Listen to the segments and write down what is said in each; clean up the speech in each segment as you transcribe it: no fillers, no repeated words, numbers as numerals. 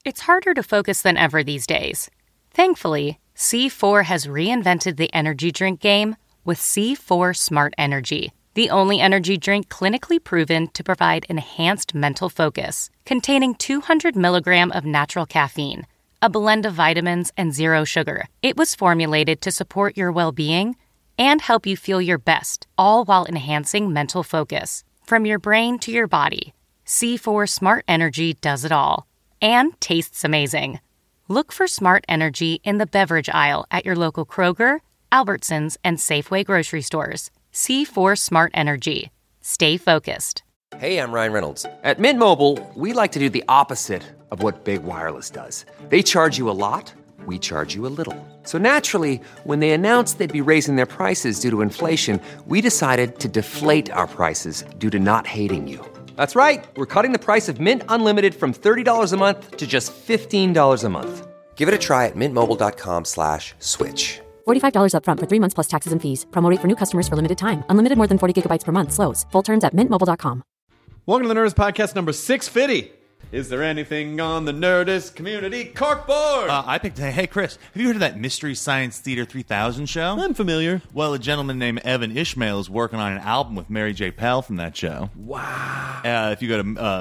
It's harder to focus than ever these days. Thankfully, C4 has reinvented the energy drink game with C4 Smart Energy, the only energy drink clinically proven to provide enhanced mental focus, containing 200 milligrams of natural caffeine, a blend of vitamins, and zero sugar. It was formulated to support your well-being and help you feel your best, all while enhancing mental focus. From your brain to your body, C4 Smart Energy does it all. And tastes amazing. Look for Smart Energy in the beverage aisle at your local Kroger, Albertsons, and Safeway grocery stores. C4 Smart Energy. Stay focused. Hey, I'm Ryan Reynolds. At Mint Mobile, we like to do the opposite of what Big Wireless does. They charge you a lot, we charge you a little. So naturally, when they announced they'd be raising their prices due to inflation, we decided to deflate our prices due to not hating you. That's right. We're cutting the price of Mint Unlimited from $30 a month to just $15 a month. Give it a try at mintmobile.com/switch. $45 up front for 3 months plus taxes and fees. Promo rate for new customers for limited time. Unlimited more than 40 gigabytes per month. Slows full terms at mintmobile.com. Welcome to the Nerdist Podcast number 650. Is there anything on the Nerdist community corkboard? I picked, hey, Chris, have you heard of that Mystery Science Theater 3000 show? I'm familiar. Well, a gentleman named Evan Ishmael is working on an album with Mary J. Pell from that show. Wow. If you go to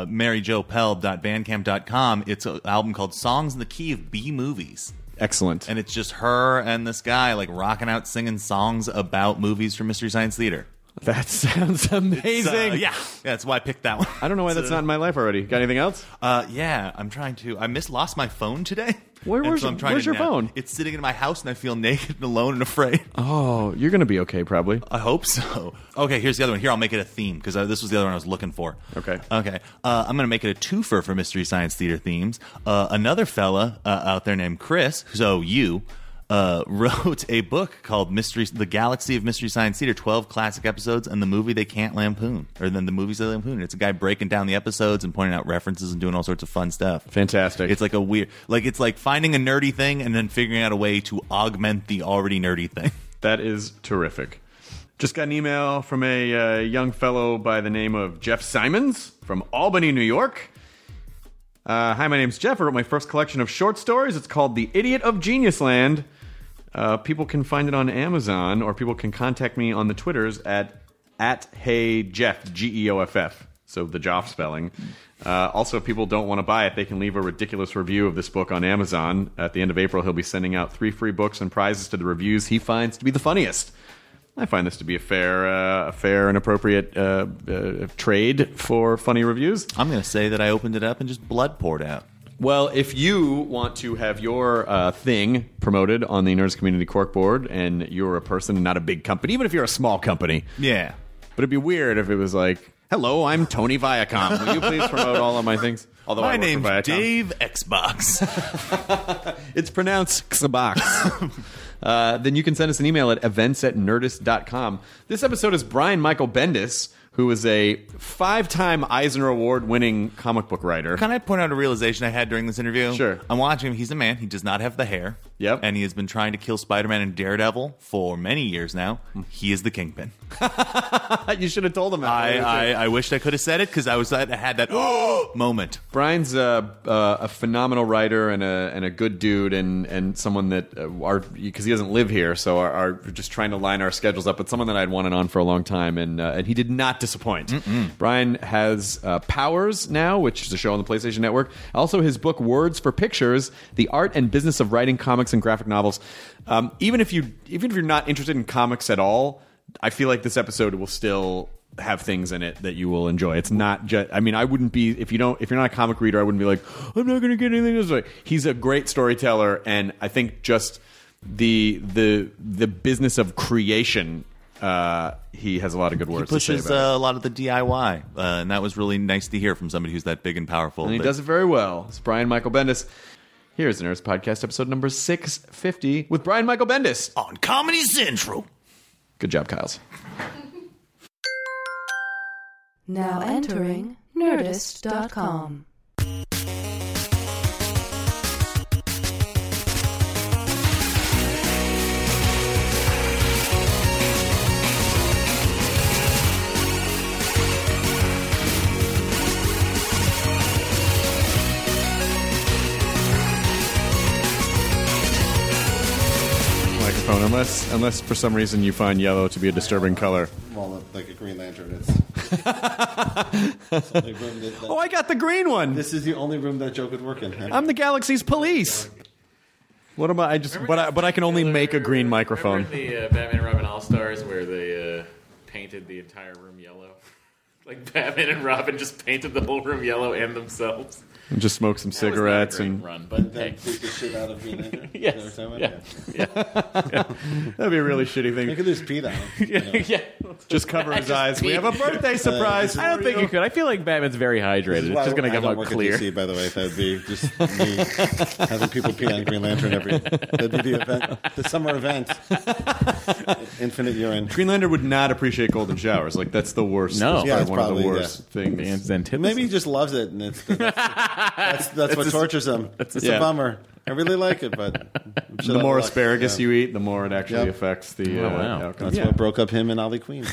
maryjopell.bandcamp.com, it's an album called Songs in the Key of B Movies. Excellent. And it's just her and this guy like rocking out singing songs about movies from Mystery Science Theater. That sounds amazing. Yeah, that's why I picked that one. I don't know why that's not in my life already. Got anything else? Yeah, I'm trying to. I lost my phone today. Where's your phone? It's sitting in my house, and I feel naked and alone and afraid. Oh, you're going to be okay, probably. I hope so. Okay, here's the other one. Here, I'll make it a theme, because this was the other one I was looking for. Okay. I'm going to make it a twofer for Mystery Science Theater themes. Another fella out there named Chris, so you... wrote a book called The Galaxy of Mystery Science Theater, 12 classic episodes and the movie they can't lampoon, or then the movies they lampoon. It's a guy breaking down the episodes and pointing out references and doing all sorts of fun stuff. Fantastic. It's like a weird, it's like finding a nerdy thing and then figuring out a way to augment the already nerdy thing. That is terrific. Just got an email from a young fellow by the name of Jeff Simons from Albany, New York. Hi, my name's Jeff. I wrote my first collection of short stories. It's called The Idiot of Genius Land. People can find it on Amazon, or people can contact me on the Twitters at HeyJeff, Geoff. So the Joff spelling. Also, if people don't want to buy it, they can leave a ridiculous review of this book on Amazon. At the end of April, he'll be sending out 3 free books and prizes to the reviews he finds to be the funniest. I find this to be a fair and appropriate trade for funny reviews. I'm going to say that I opened it up and just blood poured out. Well, if you want to have your thing promoted on the Nerds Community Corkboard, and you're a person, not a big company, even if you're a small company. Yeah. But it'd be weird if it was like, hello, I'm Tony Viacom. Will you please promote all of my things? Although my name's Dave Xbox. It's pronounced Xbox. Then you can send us an email at events@nerdist.com. This episode is Brian Michael Bendis, who is a 5-time Eisner Award-winning comic book writer. Can I point out a realization I had during this interview? Sure. I'm watching him. He's a man. He does not have the hair. Yep. And he has been trying to kill Spider-Man and Daredevil for many years now. He is the Kingpin. You should have told him that. I wished I could have said it, because I had that moment. Brian's a phenomenal writer and a good dude, and someone that because he doesn't live here, so are just trying to line our schedules up. But someone that I'd wanted on for a long time, and he did not disappoint. Brian has Powers now, which is a show on the PlayStation Network. Also, his book Words for Pictures: The Art and Business of Writing Comics and Graphic Novels. Even if you're not interested in comics at all, I feel like this episode will still have things in it that you will enjoy. It's not just, I mean, I wouldn't be, if you're not a comic reader, I wouldn't be like, I'm not going to get anything this way. He's a great storyteller, and I think just the business of creation, he has a lot of good words to say about it. He pushes a lot of the DIY, and that was really nice to hear from somebody who's that big and powerful. And he does it very well. It's Brian Michael Bendis. Here's the Nerds Podcast, episode number 650, with Brian Michael Bendis on Comedy Central. Good job, Kyles. Now entering Nerdist.com. microphone, unless for some reason you find yellow to be a disturbing color. Well, like a Green Lantern. It's the only room that Oh, I got the green one. this is the only room that joke would work in. I'm the galaxy's police. What am I? But I can only make a green microphone. Remember the Batman and Robin All-Stars where they painted the entire room yellow? Like Batman and Robin just painted the whole room yellow and themselves. And just smoke some That was not a cigarettes great and run, but Then hey. beat the shit out of Green Lantern. Yes. Is that what you're talking about? Yeah. that'd be a really shitty You thing. could just pee on him. Yeah. Just cover his eyes. We have a birthday surprise. I don't think you could. I feel like Batman's very hydrated. It's just going to come out clear. I don't work at DC, by the way. That would be just me having people pee on Green Lantern that'd be the event, the summer event. Infinite urine. Green Lantern would not appreciate golden showers. Like that's the worst. No. That's Yeah, it's one of the probably, worst things. Man's antithesis. Maybe he just loves it, and that's what tortures him. It's Yeah. a bummer. I really like it, but I'm sure The more that'll- asparagus yeah. you eat, the more it actually Yep. affects the wow. outcome. That's Yeah. what broke up him and Ali Queen.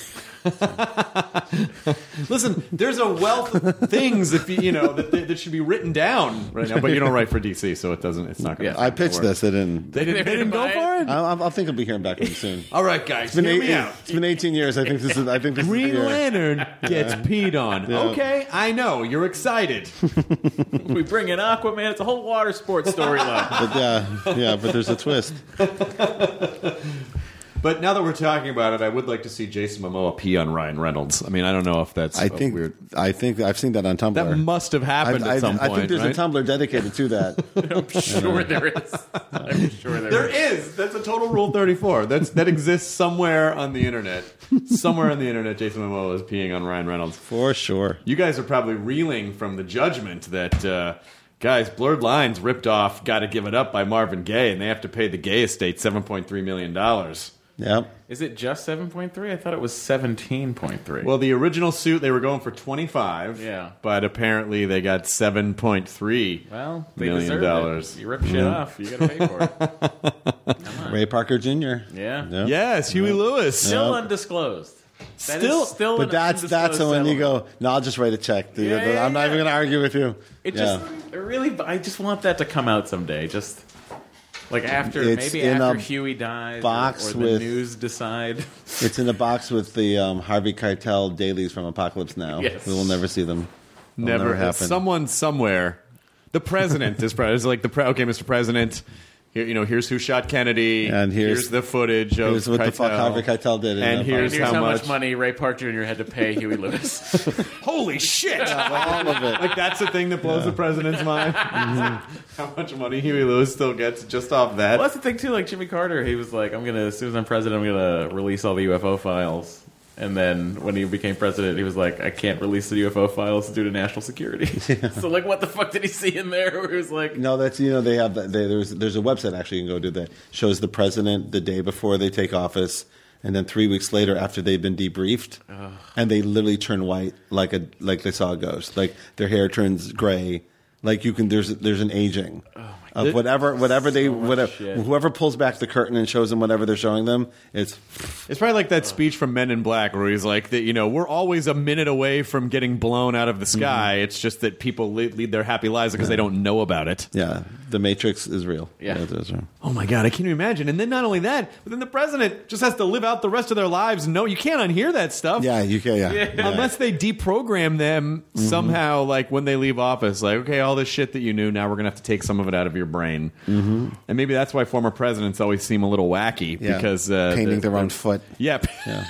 Listen, there's a wealth of things if that should be written down right now, but you don't write for DC, so it's not going to. I pitched this. They didn't. They didn't go buy it? for it. I think I'll be hearing back from you soon. All right, guys, It's hear been, me out. it's been 18 years. I think this is the Green year. Lantern gets peed on. Yeah. Okay, I know you're excited. We bring in Aquaman. It's a whole water sports storyline. But but there's a twist. But now that we're talking about it, I would like to see Jason Momoa pee on Ryan Reynolds. I mean, I don't know if that's weird. I think I've seen that on Tumblr. That must have happened at some point. I think there's right? a Tumblr dedicated to that. I'm sure there is. I'm sure There is. That's a total Rule 34. That exists somewhere on the internet. Somewhere on the internet, Jason Momoa is peeing on Ryan Reynolds. For sure. You guys are probably reeling from the judgment that, guys, Blurred Lines ripped off Gotta Give It Up by Marvin Gaye, and they have to pay the Gaye estate $7.3 million. Yep. Is it just 7.3? I thought it was 17.3. Well, the original suit, they were going for 25. Yeah. But apparently they got $7.3 well, they million deserve dollars. it. You rip shit off, you got to pay for it. Ray Parker Jr. Yeah. Yep. Yes, Huey Lewis. Still undisclosed. That Still- is still But an that's undisclosed when you settlement. go, no, I'll just write a check. Dude. Yeah, I'm not even going to argue with you. It Yeah. just it really. I just want that to come out someday. Just like after It's maybe in after a Huey dies, box or the with- news decide. It's in a box with the Harvey Keitel dailies from Apocalypse Now. Yes. We will never see them. It'll Never happen. Someone somewhere. The president is like okay, Mr. President. Here, here's who shot Kennedy. And here's the footage of here's what the fuck Keitel. Harvey Keitel did in And that here's Here's how how much much money Ray Park Jr. had to pay Huey Lewis. Holy shit! all of it. Like that's the thing that blows the president's mind. How much money Huey Lewis still gets just off that? Well, that's the thing too. Like Jimmy Carter, he was like, as soon as I'm president, I'm gonna release all the UFO files. And then when he became president, he was like, I can't release the UFO files due to national security. So like, what the fuck did he see in there? Where he was like, No, that's they have there's a website actually you can go to that shows the president the day before they take office, and then 3 weeks later after they've been debriefed, and they literally turn white like they saw a ghost, like their hair turns gray, like you can there's an aging of whatever shit. whoever pulls back the curtain and shows them whatever they're showing them, it's probably like that speech from Men in Black where he's like, that we're always a minute away from getting blown out of the sky. It's just that people lead their happy lives because they don't know about it. yeah, the Matrix is real. Yeah. It is real. Oh my God, I can't even imagine. And then not only that, but then the president just has to live out the rest of their lives. No, you can't unhear that stuff. Yeah, you can. Yeah. Unless they deprogram them somehow, like when they leave office, like, okay, all this shit that you knew, now we're going to have to take some of it out of your brain. Mm-hmm. And maybe that's why former presidents always seem a little wacky Yeah. because painting their own foot. Yep. Yeah.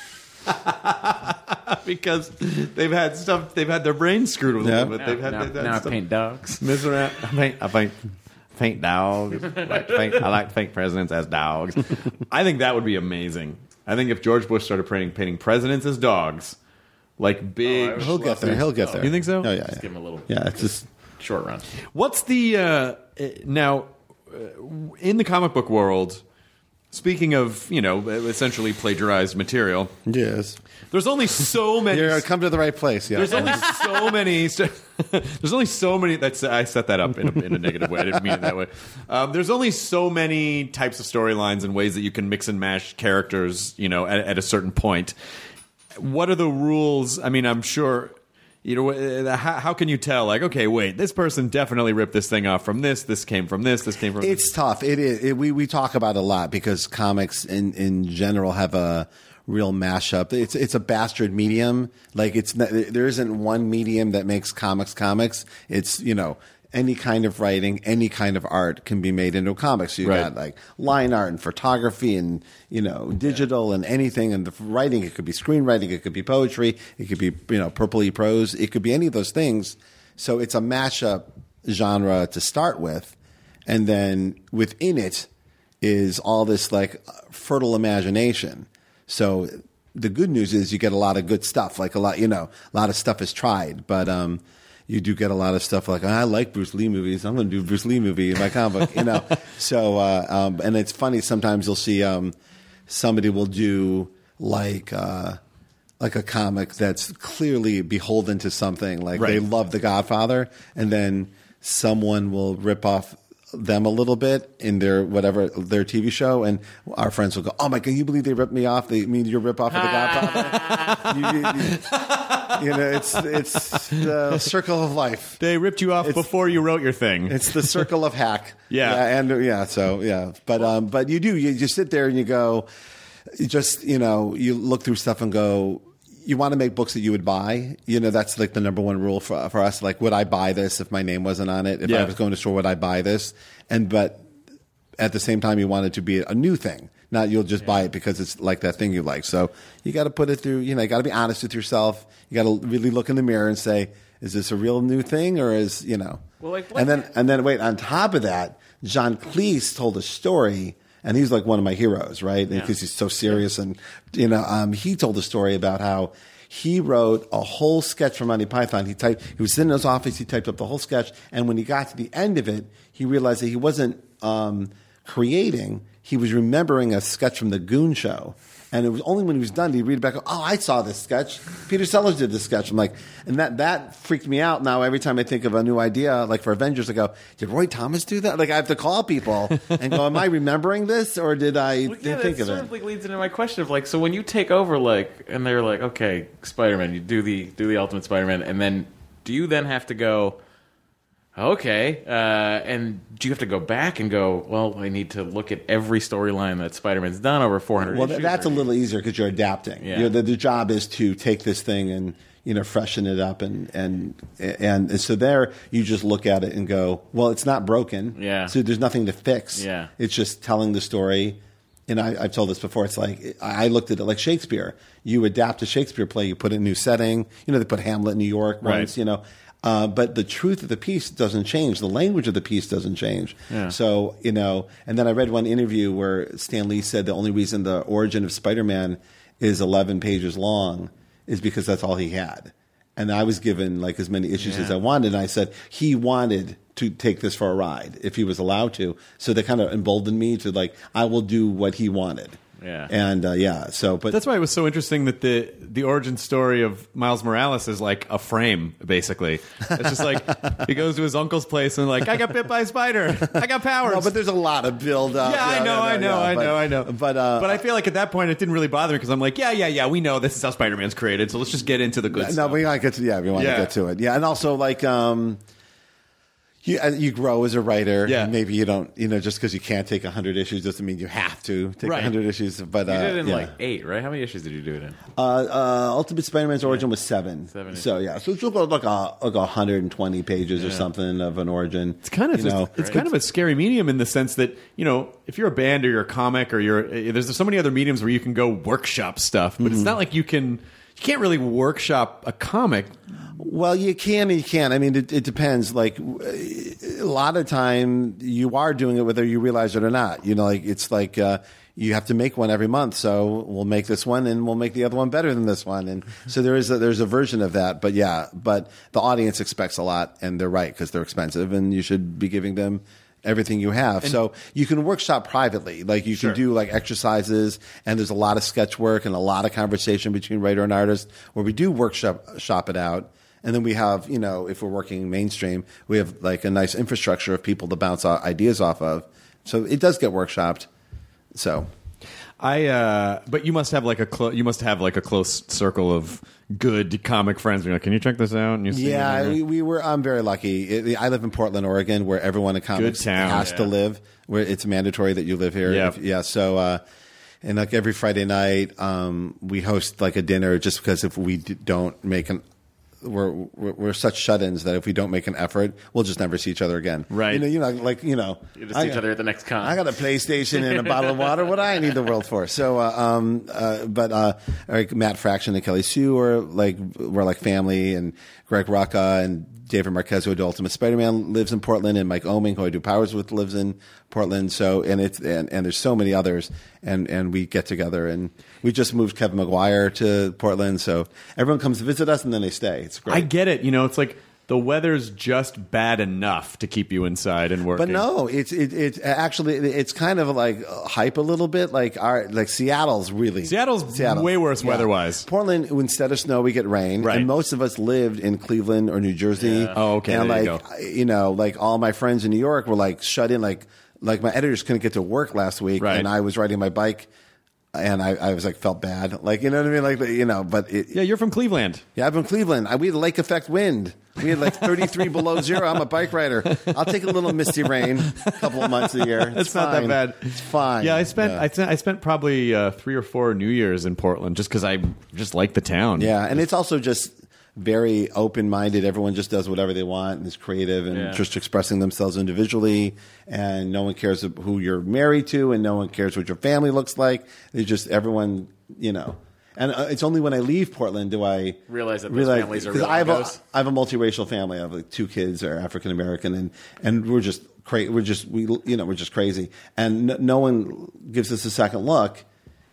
Because they've had their brains screwed with a Yep. little bit. They've had now I stuff. paint dogs. Mess around. I paint dogs. I like to paint presidents as dogs. I think that would be amazing. I think if George Bush started painting presidents as dogs, like big. He'll get there. He'll get there. You think so? Oh yeah. Just give him a little Yeah, it's just short run. What's the now in the comic book world? Speaking of essentially plagiarized material, yes. there's only so many. You're come to the right place. Yeah. There's only so many. There's only so many. I set that up in a negative way. I didn't mean it that way. There's only so many types of storylines and ways that you can mix and mash characters. At a certain point. What are the rules? I mean, I'm sure how can you tell? Like, okay, wait, this person definitely ripped this thing off from this. This came from this. This came from. It's tough. It is. We talk about it a lot because comics in general have a real mashup. It's a bastard medium. Like there isn't one medium that makes comics. It's any kind of writing, any kind of art can be made into comics. So you got like line art and photography and, digital and anything. And the writing, it could be screenwriting, it could be poetry, it could be, purpley prose. It could be any of those things. So it's a mashup genre to start with. And then within it is all this like fertile imagination. So the good news is you get a lot of good stuff. Like a lot of stuff is tried, but, you do get a lot of stuff like, I like Bruce Lee movies. I'm going to do a Bruce Lee movie in my comic book, So, and it's funny. Sometimes you'll see somebody will do like a comic that's clearly beholden to something. Like they love The Godfather, and then someone will rip off them a little bit in their TV show, and our friends will go, "Oh my God, you believe they ripped me off? They mean your rip off of The Godfather?" It's the circle of life. They ripped you off before you wrote your thing. It's the circle of hack. Yeah. But you do. You just sit there and you go, you look through stuff and go, you want to make books that you would buy. That's like the number one rule for us. Like, would I buy this if my name wasn't on it? If I was going to store, would I buy this? But at the same time, you want it to be a new thing. Not you'll just buy it because it's like that thing you like. So you got to put it through, you got to be honest with yourself. You got to really look in the mirror and say, is this a real new thing or is, Well, and then wait, on top of that, John Cleese told a story. And he's like one of my heroes, right? Because he's so serious. And, he told a story about how he wrote a whole sketch for Monty Python. He was sitting in his office, he typed up the whole sketch. And when he got to the end of it, he realized that he wasn't creating. He was remembering a sketch from the Goon Show. And it was only when he was done did he read it back. Oh, I saw this sketch. Peter Sellers did this sketch. I'm like, and that freaked me out. Now every time I think of a new idea, like for Avengers, I go, did Roy Thomas do that? Like I have to call people and go, am I remembering this or did I think of it? That sort of like leads into my question of like, so when you take over, like, and they're like, okay, Spider-Man, you do the Ultimate Spider-Man, and then do you then have to go? Okay, and do you have to go back and go, well, I need to look at every storyline that Spider-Man's done over 400 issues? Well, that's a little easier because you're adapting. Yeah. The job is to take this thing and, freshen it up. And so there you just look at it and go, well, it's not broken. Yeah. So there's nothing to fix. Yeah. It's just telling the story. And I've told this before. It's like I looked at it like Shakespeare. You adapt a Shakespeare play. You put it in a new setting. They put Hamlet in New York once, but the truth of the piece doesn't change. The language of the piece doesn't change. Yeah. So, and then I read one interview where Stan Lee said the only reason the origin of Spider-Man is 11 pages long is because that's all he had. And I was given like as many issues as I wanted. And I said he wanted to take this for a ride if he was allowed to. So they kind of emboldened me to like, I will do what he wanted. Yeah. And but that's why it was so interesting that the origin story of Miles Morales is like a frame, basically. It's just like he goes to his uncle's place and like, I got bit by a spider. I got powers. No, but there's a lot of build up. Yeah, I know. But I feel like at that point it didn't really bother me because I'm like, yeah, we know this is how Spider-Man's created, so let's just get into the good stuff. No, we want to get to we want to get to it. Yeah, and also like you grow as a writer. Yeah. Maybe you don't, just because you can't take 100 issues doesn't mean you have to take 100 issues. But you did it in like 8, right? How many issues did you do it in? Ultimate Spider-Man's origin was 7. 7. So so it's like 120 pages or something of an origin. It's kind of it's kind of a scary medium in the sense that if you're a band or you're a comic or there's so many other mediums where you can go workshop stuff, but it's not like you can't really workshop a comic. Well, you can and you can't. I mean, it depends. Like, a lot of time you are doing it whether you realize it or not. It's like you have to make one every month. So we'll make this one and we'll make the other one better than this one. And so there's a version of that. But but the audience expects a lot, and they're right because they're expensive, and you should be giving them everything you have. So you can workshop privately. Like you can do like exercises, and there's a lot of sketch work and a lot of conversation between writer and artist where we do workshop it out. And then we have, if we're working mainstream, we have like a nice infrastructure of people to bounce ideas off of. So it does get workshopped. So But you must have like a close circle of good comic friends. You're like, can you check this out? And you see I'm very lucky. I live in Portland, Oregon, where everyone in comics has to live. Where it's mandatory that you live here. Yeah. So, and like every Friday night, we host like a dinner just because if we don't make we're such shut-ins that if we don't make an effort, we'll just never see each other again. Right. You just see each other at the next con. I got a PlayStation and a bottle of water. What do I need the world for? So, like Matt Fraction and Kelly Sue we're like family, and Greg Rucka and David Marquez, who do Ultimate Spider-Man, lives in Portland, and Mike Oeming, who I do Powers with, lives in Portland. So, and there's so many others, and we get together, and we just moved Kevin McGuire to Portland, so everyone comes to visit us, and then they stay. It's great. I get it. It's like the weather's just bad enough to keep you inside and working. But no, it's actually it's kind of like hype a little bit. Like Seattle's way worse weather-wise. Portland, instead of snow, we get rain. Right. And most of us lived in Cleveland or New Jersey. Yeah. Oh, okay. And there you go. like all my friends in New York were like shut in. Like my editors couldn't get to work last week, right. and I was riding my bike. And I was like, felt bad. Like, you know what I mean? But you're from Cleveland. Yeah, I'm from Cleveland. We had lake effect wind. We had like 33 below zero. I'm a bike rider. I'll take a little misty rain a couple of months a year. It's not that bad. It's fine. Yeah, I spent probably 3 or 4 New Years in Portland just because I just like the town. Yeah, and it's also just very open-minded. Everyone just does whatever they want and is creative and just expressing themselves individually. And no one cares who you're married to, and no one cares what your family looks like. It's just everyone, And it's only when I leave Portland do I realize that those families are real. I have a multiracial family. I have like 2 kids that are African American, and we're just we're just crazy. And no one gives us a second look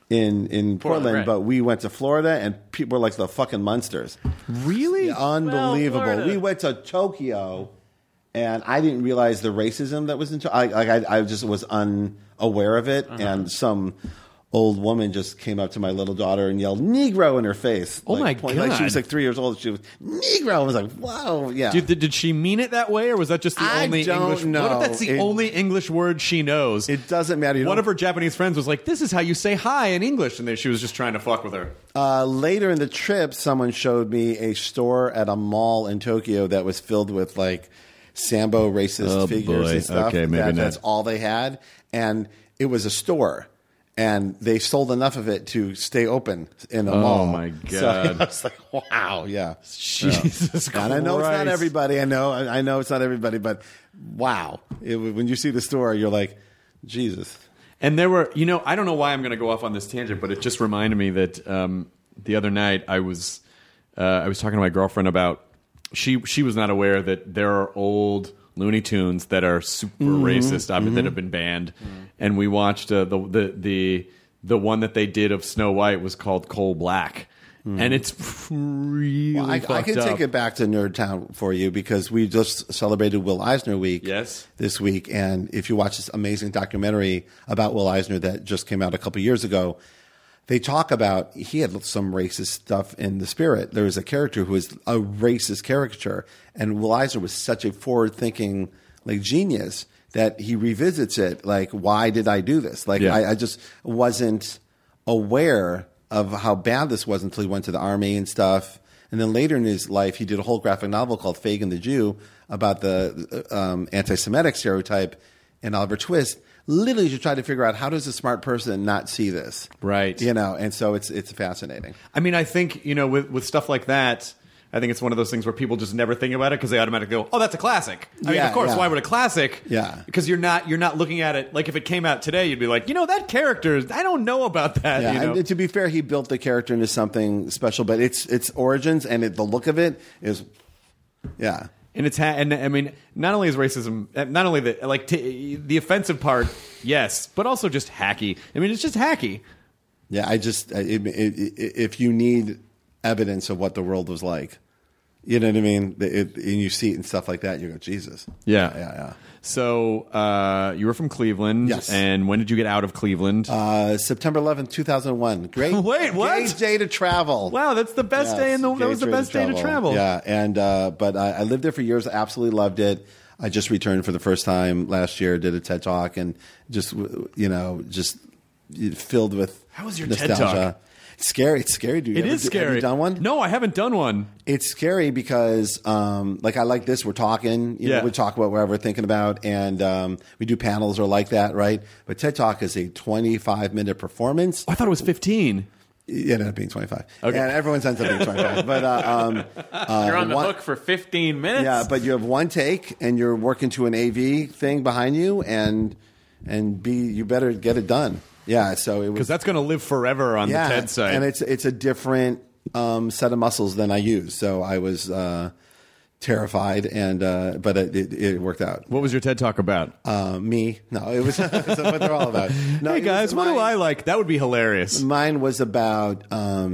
in Portland, right. But we went to Florida, and people were like the fucking monsters. Really? Yeah, unbelievable. Well, we went to Tokyo, and I didn't realize the racism that was in Tokyo. I just was unaware of it, and some old woman just came up to my little daughter and yelled "Negro" in her face. Oh my God. Like she was like 3 years old. She was Negro. I was like, wow, yeah. Did she mean it that way, or was that just the only English? Know. What if that's the only English word she knows? It doesn't matter. One of her Japanese friends was like, "This is how you say hi in English," and then she was just trying to fuck with her. Later in the trip, someone showed me a store at a mall in Tokyo that was filled with like Sambo racist figures and stuff. Okay, maybe that's all they had, and it was a store. And they sold enough of it to stay open in a mall. Oh, my God. So I was like, wow, yeah. Jesus Christ. And I know it's not everybody. I know it's not everybody, but wow. When you see the store, you're like, Jesus. And there were, I don't know why I'm going to go off on this tangent, but it just reminded me that the other night I was talking to my girlfriend about, she was not aware that there are old Looney Tunes that are super racist, that have been banned, and we watched the one that they did of Snow White was called Coal Black, and it's really I can up. take it back to Nerd Town for you because we just celebrated Will Eisner Week this week, and if you watch this amazing documentary about Will Eisner that just came out a couple years ago, they talk about he had some racist stuff in the spirit. There was a character who was a racist caricature, and Will Eisner was such a forward-thinking genius that he revisits it like, why did I do this? I just wasn't aware of how bad this was until he went to the army and stuff. And then later in his life, he did a whole graphic novel called Fagin the Jew about the anti-Semitic stereotype in Oliver Twist. Literally to try to figure out how does a smart person not see this, right? And so it's fascinating. I mean, I think with stuff like that, I think it's one of those things where people just never think about it because they automatically go, "Oh, that's a classic." I mean, of course, why would a classic? Yeah, because you're not looking at it like if it came out today, you'd be like, that character, I don't know about that. Yeah, and to be fair, he built the character into something special, but its origins and the look of it is, yeah. And and I mean, not only is racism, not only the offensive part, yes, but also just hacky. I mean, it's just hacky. Yeah, if you need evidence of what the world was like, you know what I mean, and you see it and stuff like that, you go, Jesus. Yeah. So you were from Cleveland, yes. And when did you get out of Cleveland? September 11th, 2001. Great. Wait, what? Great day to travel. Wow, that's the best day that was the best day to travel. Yeah, and but I lived there for years. I absolutely loved it. I just returned for the first time last year. Did a TED Talk and just filled with How was your nostalgia. TED Talk? It's scary. It's scary, dude. It is scary. Have you done one? No, I haven't done one. It's scary because, like, I like this. We're talking. You Yeah. know, we talk about whatever we're thinking about, and we do panels or like that, right? But TED Talk is a 25-minute performance. I thought it was 15. It ended up being 25. Okay. And everyone's ends up being 25. But You're on the hook for 15 minutes. yeah, but you have one take, and you're working to an AV thing behind you, and you better get it done. Yeah, so it was Because that's going to live forever on the TED site. and it's a different set of muscles than I use. So I was terrified, but it worked out. What was your TED Talk about? Me? No, it was what they're all about. No, Hey it guys, was what do I like? That would be hilarious. Mine was about.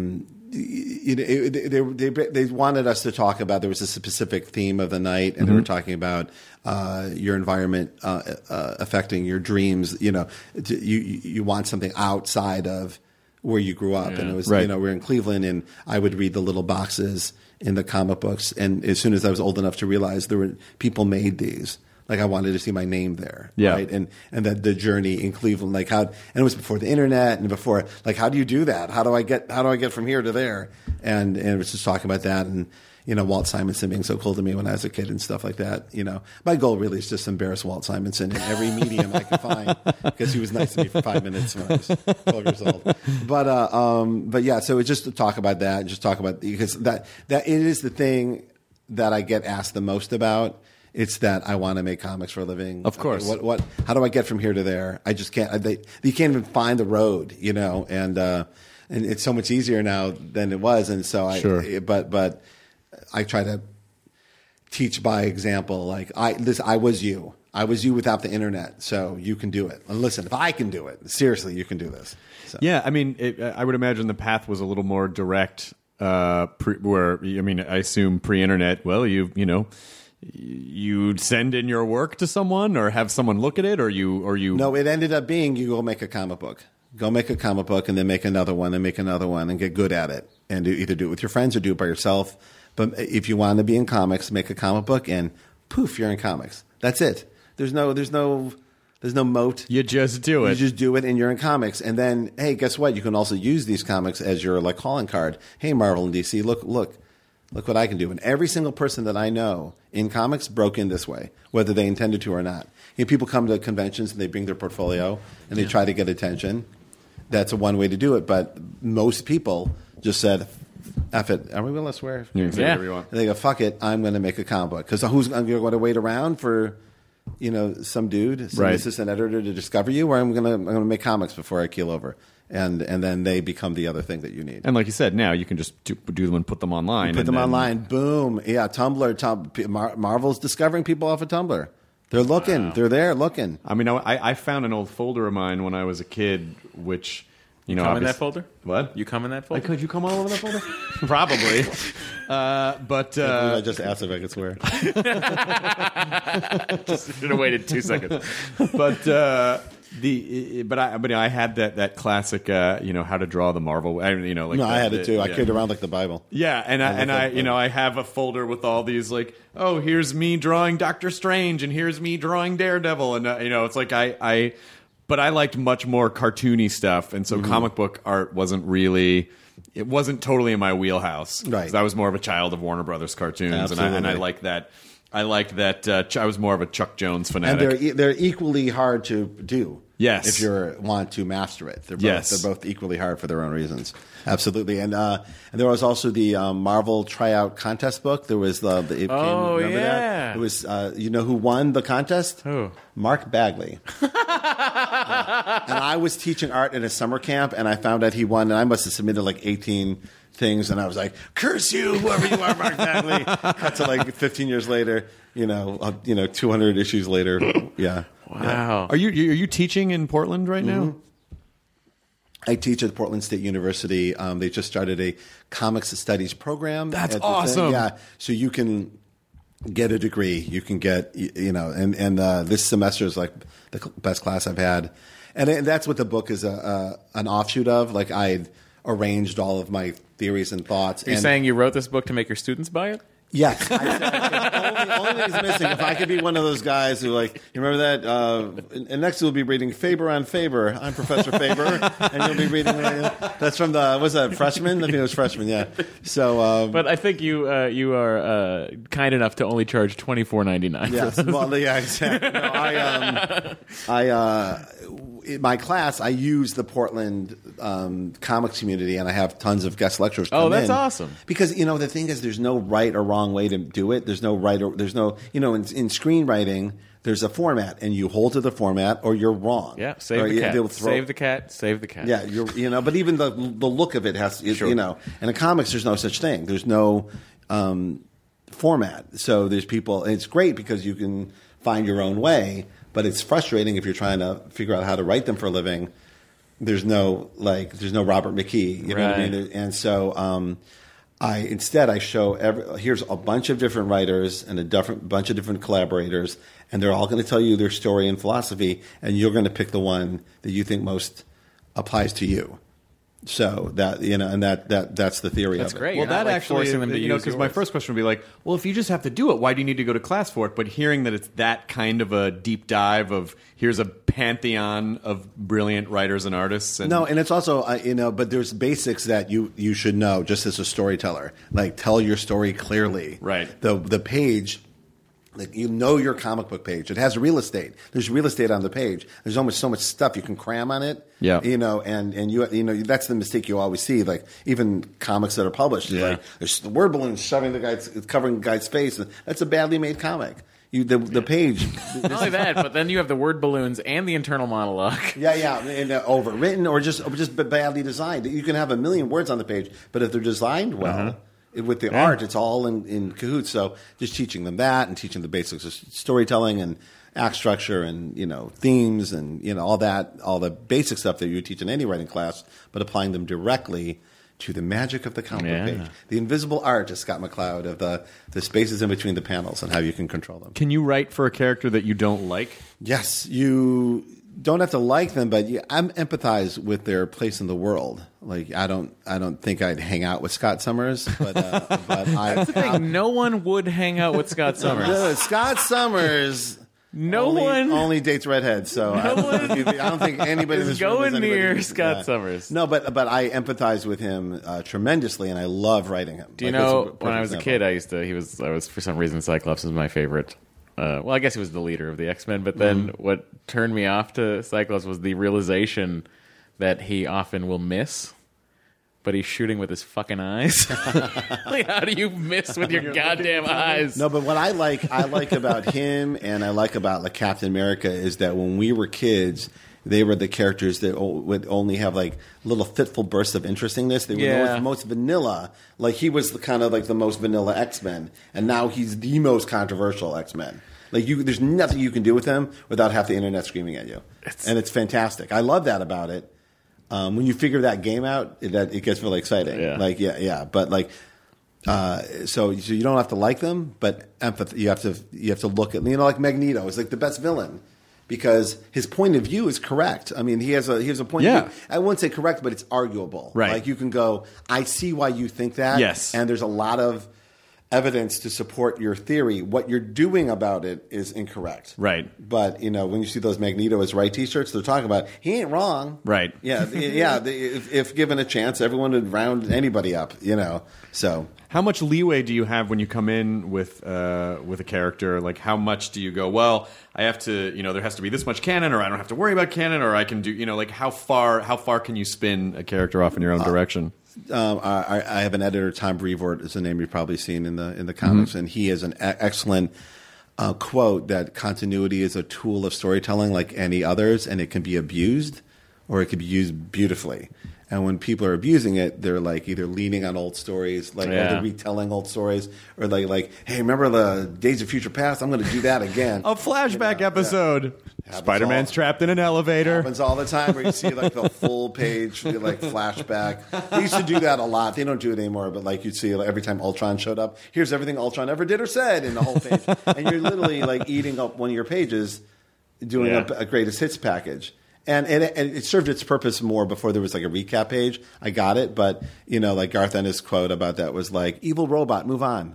They wanted us to talk about. There was a specific theme of the night, and they were talking about your environment affecting your dreams. You know, you want something outside of where you grew up, and it was Right. we're in Cleveland, and I would read the little boxes in the comic books, and as soon as I was old enough to realize there were people made these. Like I wanted to see my name there, Yeah. right? And that the journey in Cleveland, like how, and it was before the internet, and before, like, how do you do that? How do I get from here to there? And it was just talking about that, and you know, Walt Simonson being so cool to me when I was a kid and stuff like that. You know, my goal really is just to embarrass Walt Simonson in every medium I could find because he was nice to me for 5 minutes when I was 12 years old. But yeah, so it's just to talk about that, just talk about because that it is the thing that I get asked the most about. It's that I want to make comics for a living. Of course. What? How do I get from here to there? I just can't. You can't even find the road, you know. And it's so much easier now than it was. And so but I try to teach by example. Like I was you. I was you without the internet. So you can do it. And listen, if I can do it, seriously, you can do this. So. Yeah, I mean, I would imagine the path was a little more direct. I assume pre-internet. Well, you'd send in your work to someone or have someone look at it, or you. No, it ended up being you go make a comic book. Go make a comic book and then make another one and make another one and get good at it. And either do it with your friends or do it by yourself. But if you want to be in comics, make a comic book and poof, you're in comics. That's it. There's no moat. You just do it. You just do it and you're in comics. And then, hey, guess what? You can also use these comics as your like calling card. Hey, Marvel and DC, look what I can do. And every single person that I know in comics broke in this way, whether they intended to or not. You know, people come to conventions and they bring their portfolio and they try to get attention. That's one way to do it. But most people just said, F it. Are we going to swear? You can say whatever you want. And they go, fuck it, I'm going to make a comic book. Because who's going to wait around for, some dude, some assistant editor to discover you? Or I'm going to make comics before I keel over. And then they become the other thing that you need. And like you said, now you can just do them and put them online. Put them online. Boom. Yeah, Tumblr. Marvel's discovering people off of Tumblr. They're looking. Wow. They're there looking. I mean, I found an old folder of mine when I was a kid, which... You come in that folder? What? You come in that folder? Could you come all over that folder? Probably. But I just asked if I could swear. Just should have waited 2 seconds. But I had that classic how to draw the Marvel. I had it too. I carried around like the Bible. Yeah, and I have a folder with all these like, oh, here's me drawing Doctor Strange, and here's me drawing Daredevil, and it's like But I liked much more cartoony stuff, and so comic book art wasn't totally in my wheelhouse. Right. 'Cause I was more of a child of Warner Brothers cartoons, and I like that. I liked that. I was more of a Chuck Jones fanatic. And they're equally hard to do. Yes. If you want to master it. They're both equally hard for their own reasons. Absolutely. And there was also the Marvel tryout contest book. There was remember that? It was who won the contest? Who? Mark Bagley. And I was teaching art in a summer camp, and I found out he won, and I must have submitted like 18 things, and I was like, curse you, whoever you are, Mark Bagley. Cut to like 15 years later, 200 issues later. Yeah. Wow. Yeah. Are you teaching in Portland right now? I teach at Portland State University. They just started a comics studies program. That's awesome. Yeah, so you can get a degree. You can get, and this semester is like the best class I've had. And that's what the book is an offshoot of. Like I arranged all of my theories and thoughts. Are you saying you wrote this book to make your students buy it? Yes. Only thing is missing. If I could be one of those guys who, like, you remember that? And next we'll be reading Faber on Faber. I'm Professor Faber. And you'll be reading, that's from was that Freshman? I think it was Freshman, yeah. So, but I think you are kind enough to only charge $24.99. Yes, well, yeah, exactly. No, in my class, I use the Portland comics community, and I have tons of guest lecturers come in. Oh, that's awesome. Because, the thing is, there's no right or wrong way to do it. There's no in screenwriting, there's a format, and you hold to the format or you're wrong. Yeah, save the cat. Save the cat, save the cat. Yeah, but even the look of it has to, sure. And in comics, there's no such thing. There's no format. So there's people, and it's great because you can find your own way. But it's frustrating if you're trying to figure out how to write them for a living. There's no Robert McKee, you know what I mean? And so I show here's a bunch of different writers and a bunch of different collaborators, and they're all going to tell you their story and philosophy, and you're going to pick the one that you think most applies to you. So that and that's the theory that's of it. Great. Well, You're that not, actually, forcing them to use because my first question would be like, well, if you just have to do it, why do you need to go to class for it? But hearing that it's that kind of a deep dive of here's a pantheon of brilliant writers and artists. And no, and it's also but there's basics that you should know just as a storyteller. Like tell your story clearly. Right. The page. Like your comic book page. It has real estate. There's real estate on the page. There's almost so much stuff you can cram on it. Yeah. And you that's the mistake you always see. Like even comics that are published. Yeah. Like there's the word balloon covering the guy's face. That's a badly made comic. The page. Not only that, but then you have the word balloons and the internal monologue. Yeah, and overwritten or just badly designed. You can have a million words on the page, but if they're designed well. With the art, it's all in cahoots. So just teaching them that and teaching the basics of storytelling and act structure and themes and all the basic stuff that you would teach in any writing class, but applying them directly to the magic of the comic book page, the invisible art, as Scott McCloud, of the spaces in between the panels and how you can control them. Can you write for a character that you don't like? Yes, you don't have to like them, but I empathize with their place in the world. Like I don't think I'd hang out with Scott Summers, but that's the thing. No one would hang out with Scott Summers. No, Scott Summers. Only dates redheads, so I don't think anybody is going near Scott Summers. No, but I empathize with him tremendously, and I love writing him. Do you know when I was a kid, I was for some reason Cyclops was my favorite. Well, I guess he was the leader of the X-Men, but then what turned me off to Cyclops was the realization that he often will miss, but he's shooting with his fucking eyes. Like, how do you miss with your goddamn eyes? No, but what I like about him and I like about like Captain America is that when we were kids, they were the characters that would only have like little fitful bursts of interestingness. They were the most vanilla. Like he was kind of like the most vanilla X-Men, and now he's the most controversial X-Men. Like there's nothing you can do with him without half the internet screaming at you, and it's fantastic. I love that about it. When you figure that game out, it gets really exciting. Yeah. Like but like. So you don't have to like them, but empathy. You have to look at like Magneto is like the best villain because his point of view is correct. I mean, he has a point of view. I wouldn't say correct, but it's arguable. Right. Like you can go, I see why you think that. Yes. And there's a lot of evidence to support your theory. What you're doing about it is incorrect. Right. But when you see those Magneto is right T-shirts, they're talking about he ain't wrong. Right. Yeah. If given a chance, everyone would round anybody up. So. How much leeway do you have when you come in with a character? Like, how much do you go, well, I have to, there has to be this much canon, or I don't have to worry about canon, or I can do, like, how far can you spin a character off in your own direction? I have an editor, Tom Brevoort, is a name you've probably seen in the comics, and he has an excellent quote that continuity is a tool of storytelling like any others, and it can be abused, or it can be used beautifully. And when people are abusing it, they're like either leaning on old stories, or they're retelling old stories, or like, hey, remember the Days of Future Past? I'm going to do that again. A flashback episode. Spider-Man's trapped in an elevator. Happens all the time where you see like the full page, like flashback. They used to do that a lot. They don't do it anymore, but like you'd see like, every time Ultron showed up, here's everything Ultron ever did or said in the whole page. And you're literally like eating up one of your pages doing a greatest hits package. And it served its purpose more before there was like a recap page. I got it, but like Garth Ennis' quote about that was like, "Evil robot, move on."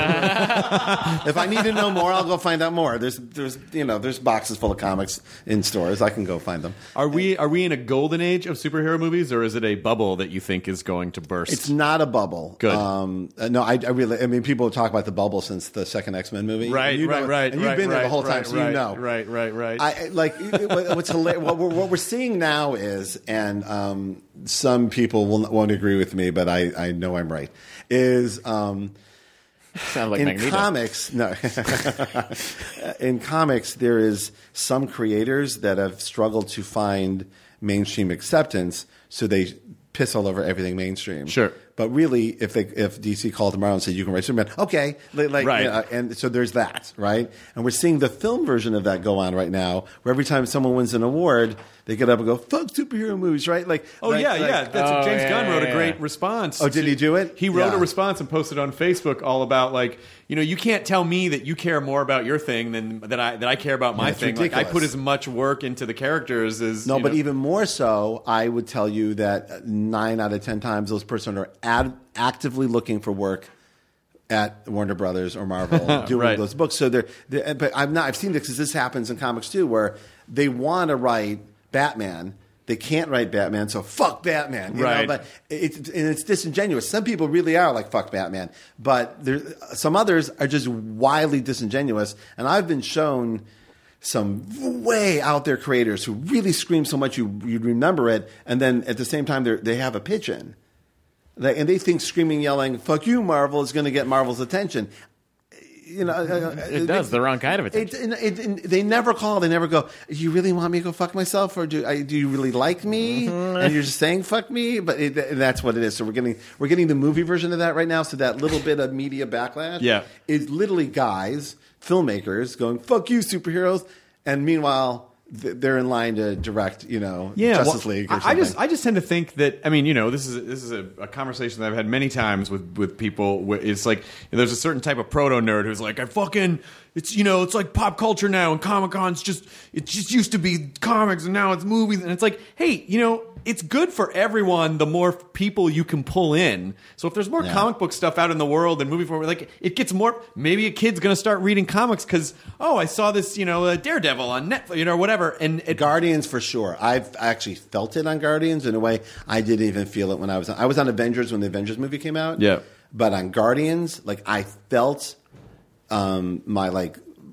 If I need to know more, I'll go find out more. There's boxes full of comics in stores. I can go find them. Are we in a golden age of superhero movies, or is it a bubble that you think is going to burst? It's not a bubble. Good. No, I really. People talk about the bubble since the second X-Men movie. Right. And you've been there the whole time, so you know. Right. What's hilarious. What we're seeing now is, and some people won't agree with me, but I know I'm right. Is Sound like in Magneto. comics? No, in comics there is some creators that have struggled to find mainstream acceptance, so they piss all over everything mainstream. Sure. But really, if DC called tomorrow and said you can write Superman, okay, right. And so there's that, right? And we're seeing the film version of that go on right now, where every time someone wins an award, they get up and go, "Fuck superhero movies," right? James Gunn wrote a great response. Oh, did he do it? He wrote a response and posted on Facebook all about you can't tell me that you care more about your thing than that I care about my thing. Ridiculous. I put as much work into the characters as but even more so, I would tell you that 9 out of 10 times those persons are actively looking for work at Warner Brothers or Marvel doing Right. those books. So but I've seen this because this happens in comics too, where they want to write Batman. They can't write Batman, so fuck Batman. You Right. know? But it's disingenuous. Some people really are like, fuck Batman. But some others are just wildly disingenuous. And I've been shown some way out there creators who really scream so much you'd remember it, and then at the same time they have a pitch in. And they think screaming, yelling, "Fuck you, Marvel," is going to get Marvel's attention. It does the wrong kind of attention. They never call. They never go, "Do you really want me to go fuck myself, or do you really like me?" And you're just saying "fuck me," but that's what it is. So we're getting the movie version of that right now. So that little bit of media backlash is literally guys, filmmakers, going "fuck you, superheroes," and meanwhile they're in line to direct, Justice League or something. I just tend to think that, this is a conversation that I've had many times with people. It's like there's a certain type of proto nerd who's like, it's like pop culture now, and Comic-Con's it just used to be comics and now it's movies, and it's like, hey, it's good for everyone the more people you can pull in. So if there's more comic book stuff out in the world and movie form, it gets more. Maybe a kid's going to start reading comics because I saw this Daredevil on Netflix, or whatever. And Guardians for sure. I've actually felt it on Guardians in a way I didn't even feel it when I was on Avengers when the Avengers movie came out. Yeah, but on Guardians, I felt my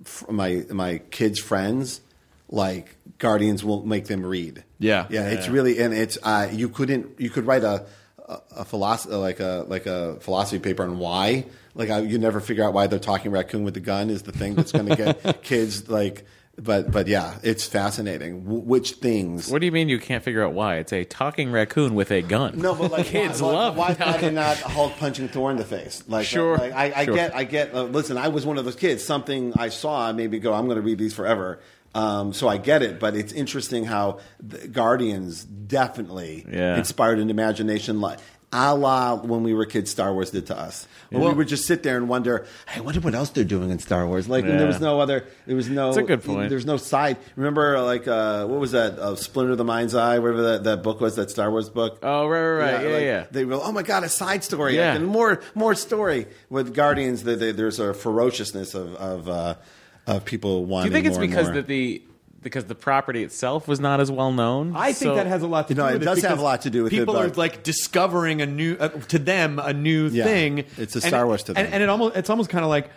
kids' friends. Guardians will make them read. Yeah. It's really, and it's you could write a philosophy a philosophy paper on why you never figure out why they're talking raccoon with the gun is the thing that's going to get kids But yeah, it's fascinating. Which things? What do you mean you can't figure out why? It's a talking raccoon with a gun. No, but kids why, love. Why are not Hulk punching Thor in the face? Sure. I get. Listen, I was one of those kids. Something I saw made me go, "I'm going to read these forever." So I get it, but it's interesting how the Guardians definitely inspired an imagination a la when we were kids, Star Wars did to us. When we would just sit there and wonder, "Hey, I wonder what else they're doing in Star Wars." When there was no other, there was no. That's a good point. There's no side. Remember, what was that? Splinter of the Mind's Eye, whatever that book was, that Star Wars book. Oh, right. Yeah. They go, "Oh my god, a side story, Yeah. and more story." With Guardians, there's a ferociousness of people wanting. Do you think it's more because and more. because the property itself was not as well known? I think that has a lot to do with it. It does have a lot to do with people it. People are discovering a new, to them, a new thing. It's a Star Wars to them. And it's almost kind of like,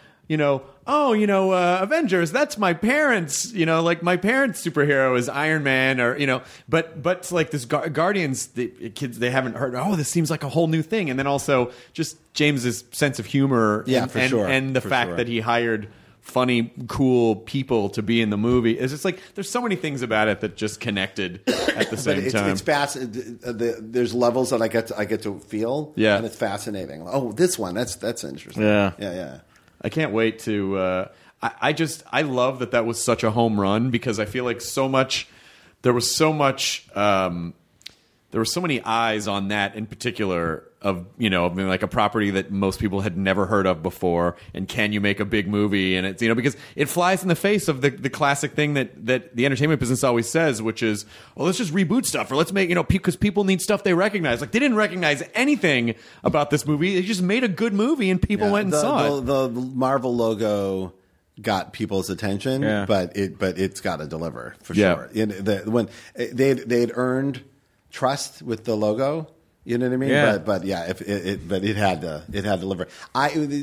Avengers, that's my parents, my parents' superhero is Iron Man, or, but it's like this Guardians, the kids, they haven't heard, this seems like a whole new thing. And then also just James's sense of humor and the fact that he hired funny, cool people to be in the movie. It's just there's so many things about it that just connected at the same time. It's fast. There's levels that I get to feel. Yeah, and it's fascinating. Oh, this one, that's interesting. Yeah. I can't wait to. I love that was such a home run because I feel like there was so much there were so many eyes on that in particular of, like a property that most people had never heard of before. And can you make a big movie? And it's, because it flies in the face of the classic thing that the entertainment business always says, which is, well, let's just reboot stuff, or let's make, because people need stuff they recognize. Like, they didn't recognize anything about this movie. They just made a good movie and people went and saw it. The Marvel logo got people's attention, but it's got to deliver for sure. When they'd earned trust with the logo, you know what I mean? Yeah. But it had to deliver. I'm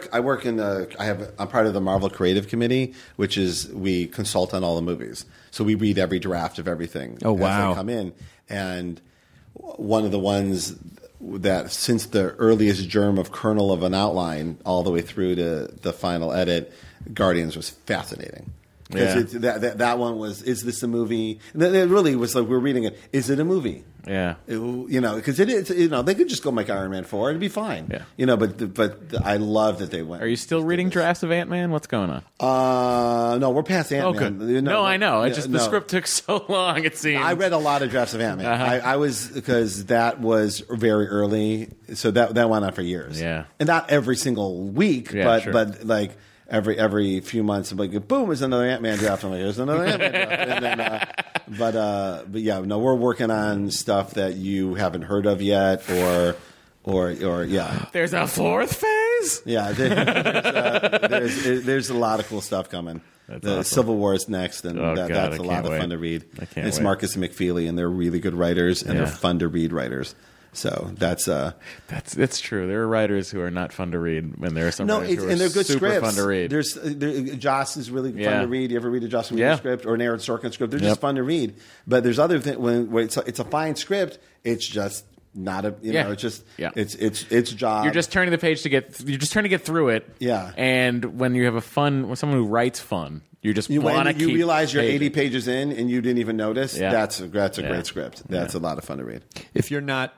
part of the Marvel Creative Committee, which is we consult on all the movies. So we read every draft of everything as they come in. And one of the ones that, since the earliest germ of kernel of an outline all the way through to the final edit, Guardians was fascinating. Because that one was, is this a movie? And it really was like, we're reading it, is it a movie? Yeah. Because it is, they could just go make Iron Man 4, it'd be fine. Yeah. But I love that they went. Are you still reading drafts of Ant-Man? What's going on? No, we're past Ant-Man. Oh, good. No, I know. The script took so long, it seems. I read a lot of drafts of Ant-Man. I was, because that was very early, so that went on for years. Yeah. And not every single week, but like, every few months, I'm like, boom, there's another Ant-Man draft. I'm like, there's another Ant-Man draft. And then, but yeah, no, we're working on stuff that you haven't heard of yet, or yeah. There's a fourth phase? Yeah, there's a lot of cool stuff coming. That's the awesome. Civil War is next, and that's a lot of fun to read. It's Marcus and McFeely, and they're really good writers, and they're fun to read writers. So that's true. There are writers who are not fun to read, and there are some writers who are and they're good super scripts. fun to read. Joss is really fun to read. You ever read a Joss Whedon script or an Aaron Sorkin script? They're just fun to read. But there's other things when it's a fine script. It's just not a it's just it's job. You're just turning the page to get through it. Yeah. And when you have when someone who writes fun, you just want to keep. You realize you're 80 pages in and you didn't even notice. Yeah. That's a great script. That's a lot of fun to read. If you're not,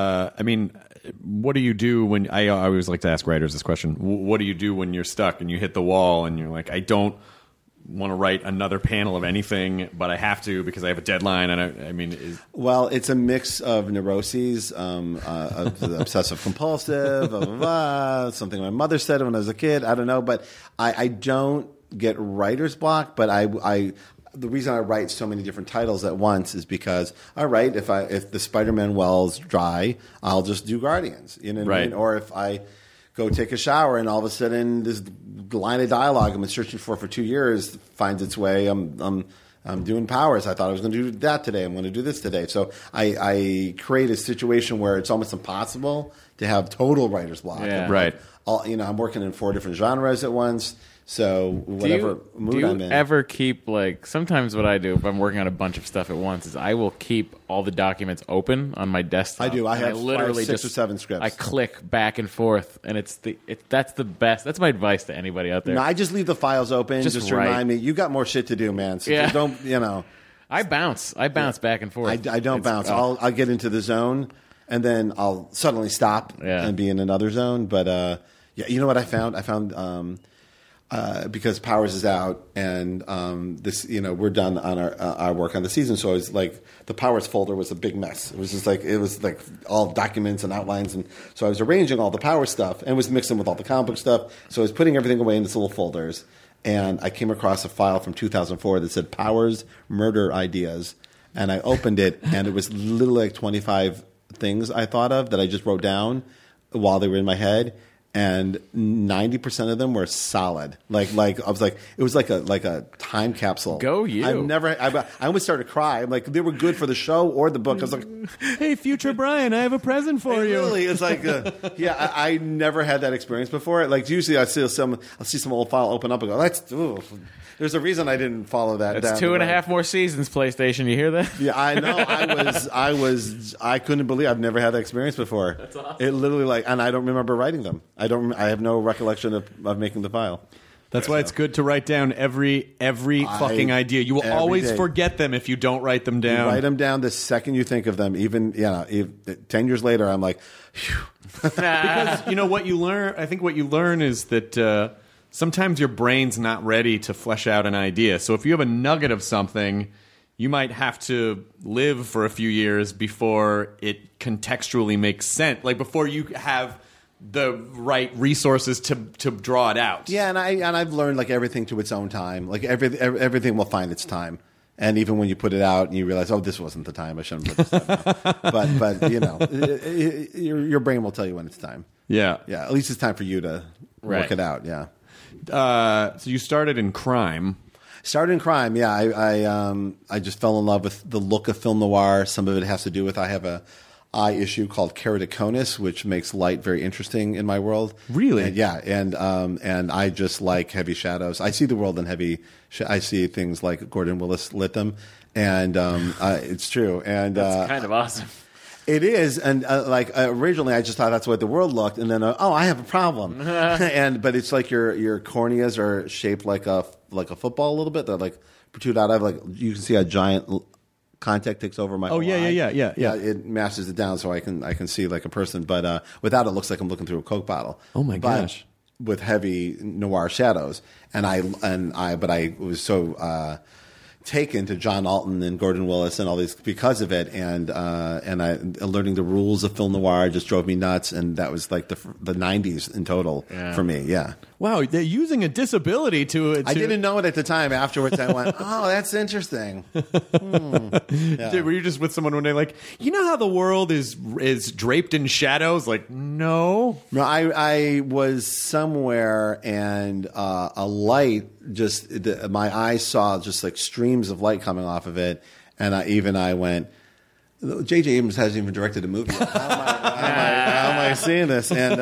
what do you do when? I always like to ask writers this question. What do you do when you're stuck and you hit the wall and you're like, I don't want to write another panel of anything, but I have to because I have a deadline. And well, it's a mix of neuroses, of obsessive compulsive, something my mother said when I was a kid. I don't know, but I don't get writer's block. But the reason I write so many different titles at once is because I write if the Spider-Man well's dry, I'll just do Guardians. You know what I mean? Or if I go take a shower and all of a sudden this line of dialogue I've been searching for 2 years finds its way. I'm doing Powers. I thought I was going to do that today. I'm going to do this today. So I create a situation where it's almost impossible to have total writer's block. Yeah. Right. I'm working in 4 different genres at once. So whatever mood I'm in. Do you ever keep, sometimes what I do if I'm working on a bunch of stuff at once is I will keep all the documents open on my desktop. I do. I have literally 6 or 7 scripts. I click back and forth, and that's the best. That's my advice to anybody out there. No, I just leave the files open just to write. remind me, you got more shit to do, man. So just don't, I bounce back and forth. I don't bounce. I'll get into the zone, and then I'll suddenly stop and be in another zone. But, you know what I found? I found... because Powers is out and this, we're done on our work on the season. So I was like, the Powers folder was a big mess. It was like all documents and outlines, and so I was arranging all the Powers stuff and was mixing with all the comic book stuff. So I was putting everything away in these little folders, and I came across a file from 2004 that said Powers Murder Ideas, and I opened it, and it was literally like 25 things I thought of that I just wrote down while they were in my head. And 90% of them were solid. Like I was like, it was like a time capsule. Go you! I almost started to cry. I'm like, they were good for the show or the book. I was like, hey, future Brian, I have a present for you. Really, it's like, I never had that experience before. Like usually, I'll see some old file open up and go, there's a reason I didn't follow that. That's 2.5 more seasons, PlayStation. You hear that? Yeah, I know. I couldn't believe I've never had that experience before. That's awesome. It literally and I don't remember writing them. I have no recollection of making the file. That's why it's good to write down every fucking idea. You will always forget them if you don't write them down. You write them down the second you think of them. Even 10 years later, I'm like, phew. Because what you learn. I think what you learn is that sometimes your brain's not ready to flesh out an idea. So if you have a nugget of something, you might have to live for a few years before it contextually makes sense. Like before you have the right resources to draw it out. Yeah, and I've learned like everything to its own time. Like everything will find its time. And even when you put it out and you realize, oh, this wasn't the time, I shouldn't put this time out. But you know, your brain will tell you when it's time. Yeah. Yeah, at least it's time for you to work it out, yeah. So you started in crime. Started in crime, yeah. I just fell in love with the look of film noir. Some of it has to do with I have a eye issue called keratoconus, which makes light very interesting in my world. Really? And I just like heavy shadows. I see the world in heavy. I see things like Gordon Willis lit them, and it's true. And That's kind of awesome. It is, and originally I just thought that's the way the world looked, and then I have a problem. But it's like your corneas are shaped like a football a little bit. They're like protrude out. You can see a giant contact takes over my whole eye. Yeah. It mashes it down so I can see like a person, but without it looks like I'm looking through a Coke bottle. Oh my gosh! With heavy noir shadows, and I was so taken to John Alton and Gordon Willis and all these because of it, and learning the rules of film noir just drove me nuts, and that was like the 90s in total for me. Yeah. Wow, they're using a disability to I didn't know it at the time. Afterwards, I went, "Oh, that's interesting." Yeah. Dude, were you just with someone one day like, you know how the world is draped in shadows? Like, no. No, I was somewhere and a light my eyes saw just like streams of light coming off of it, and I went, J.J. Abrams hasn't even directed a movie yet. How am I seeing this? And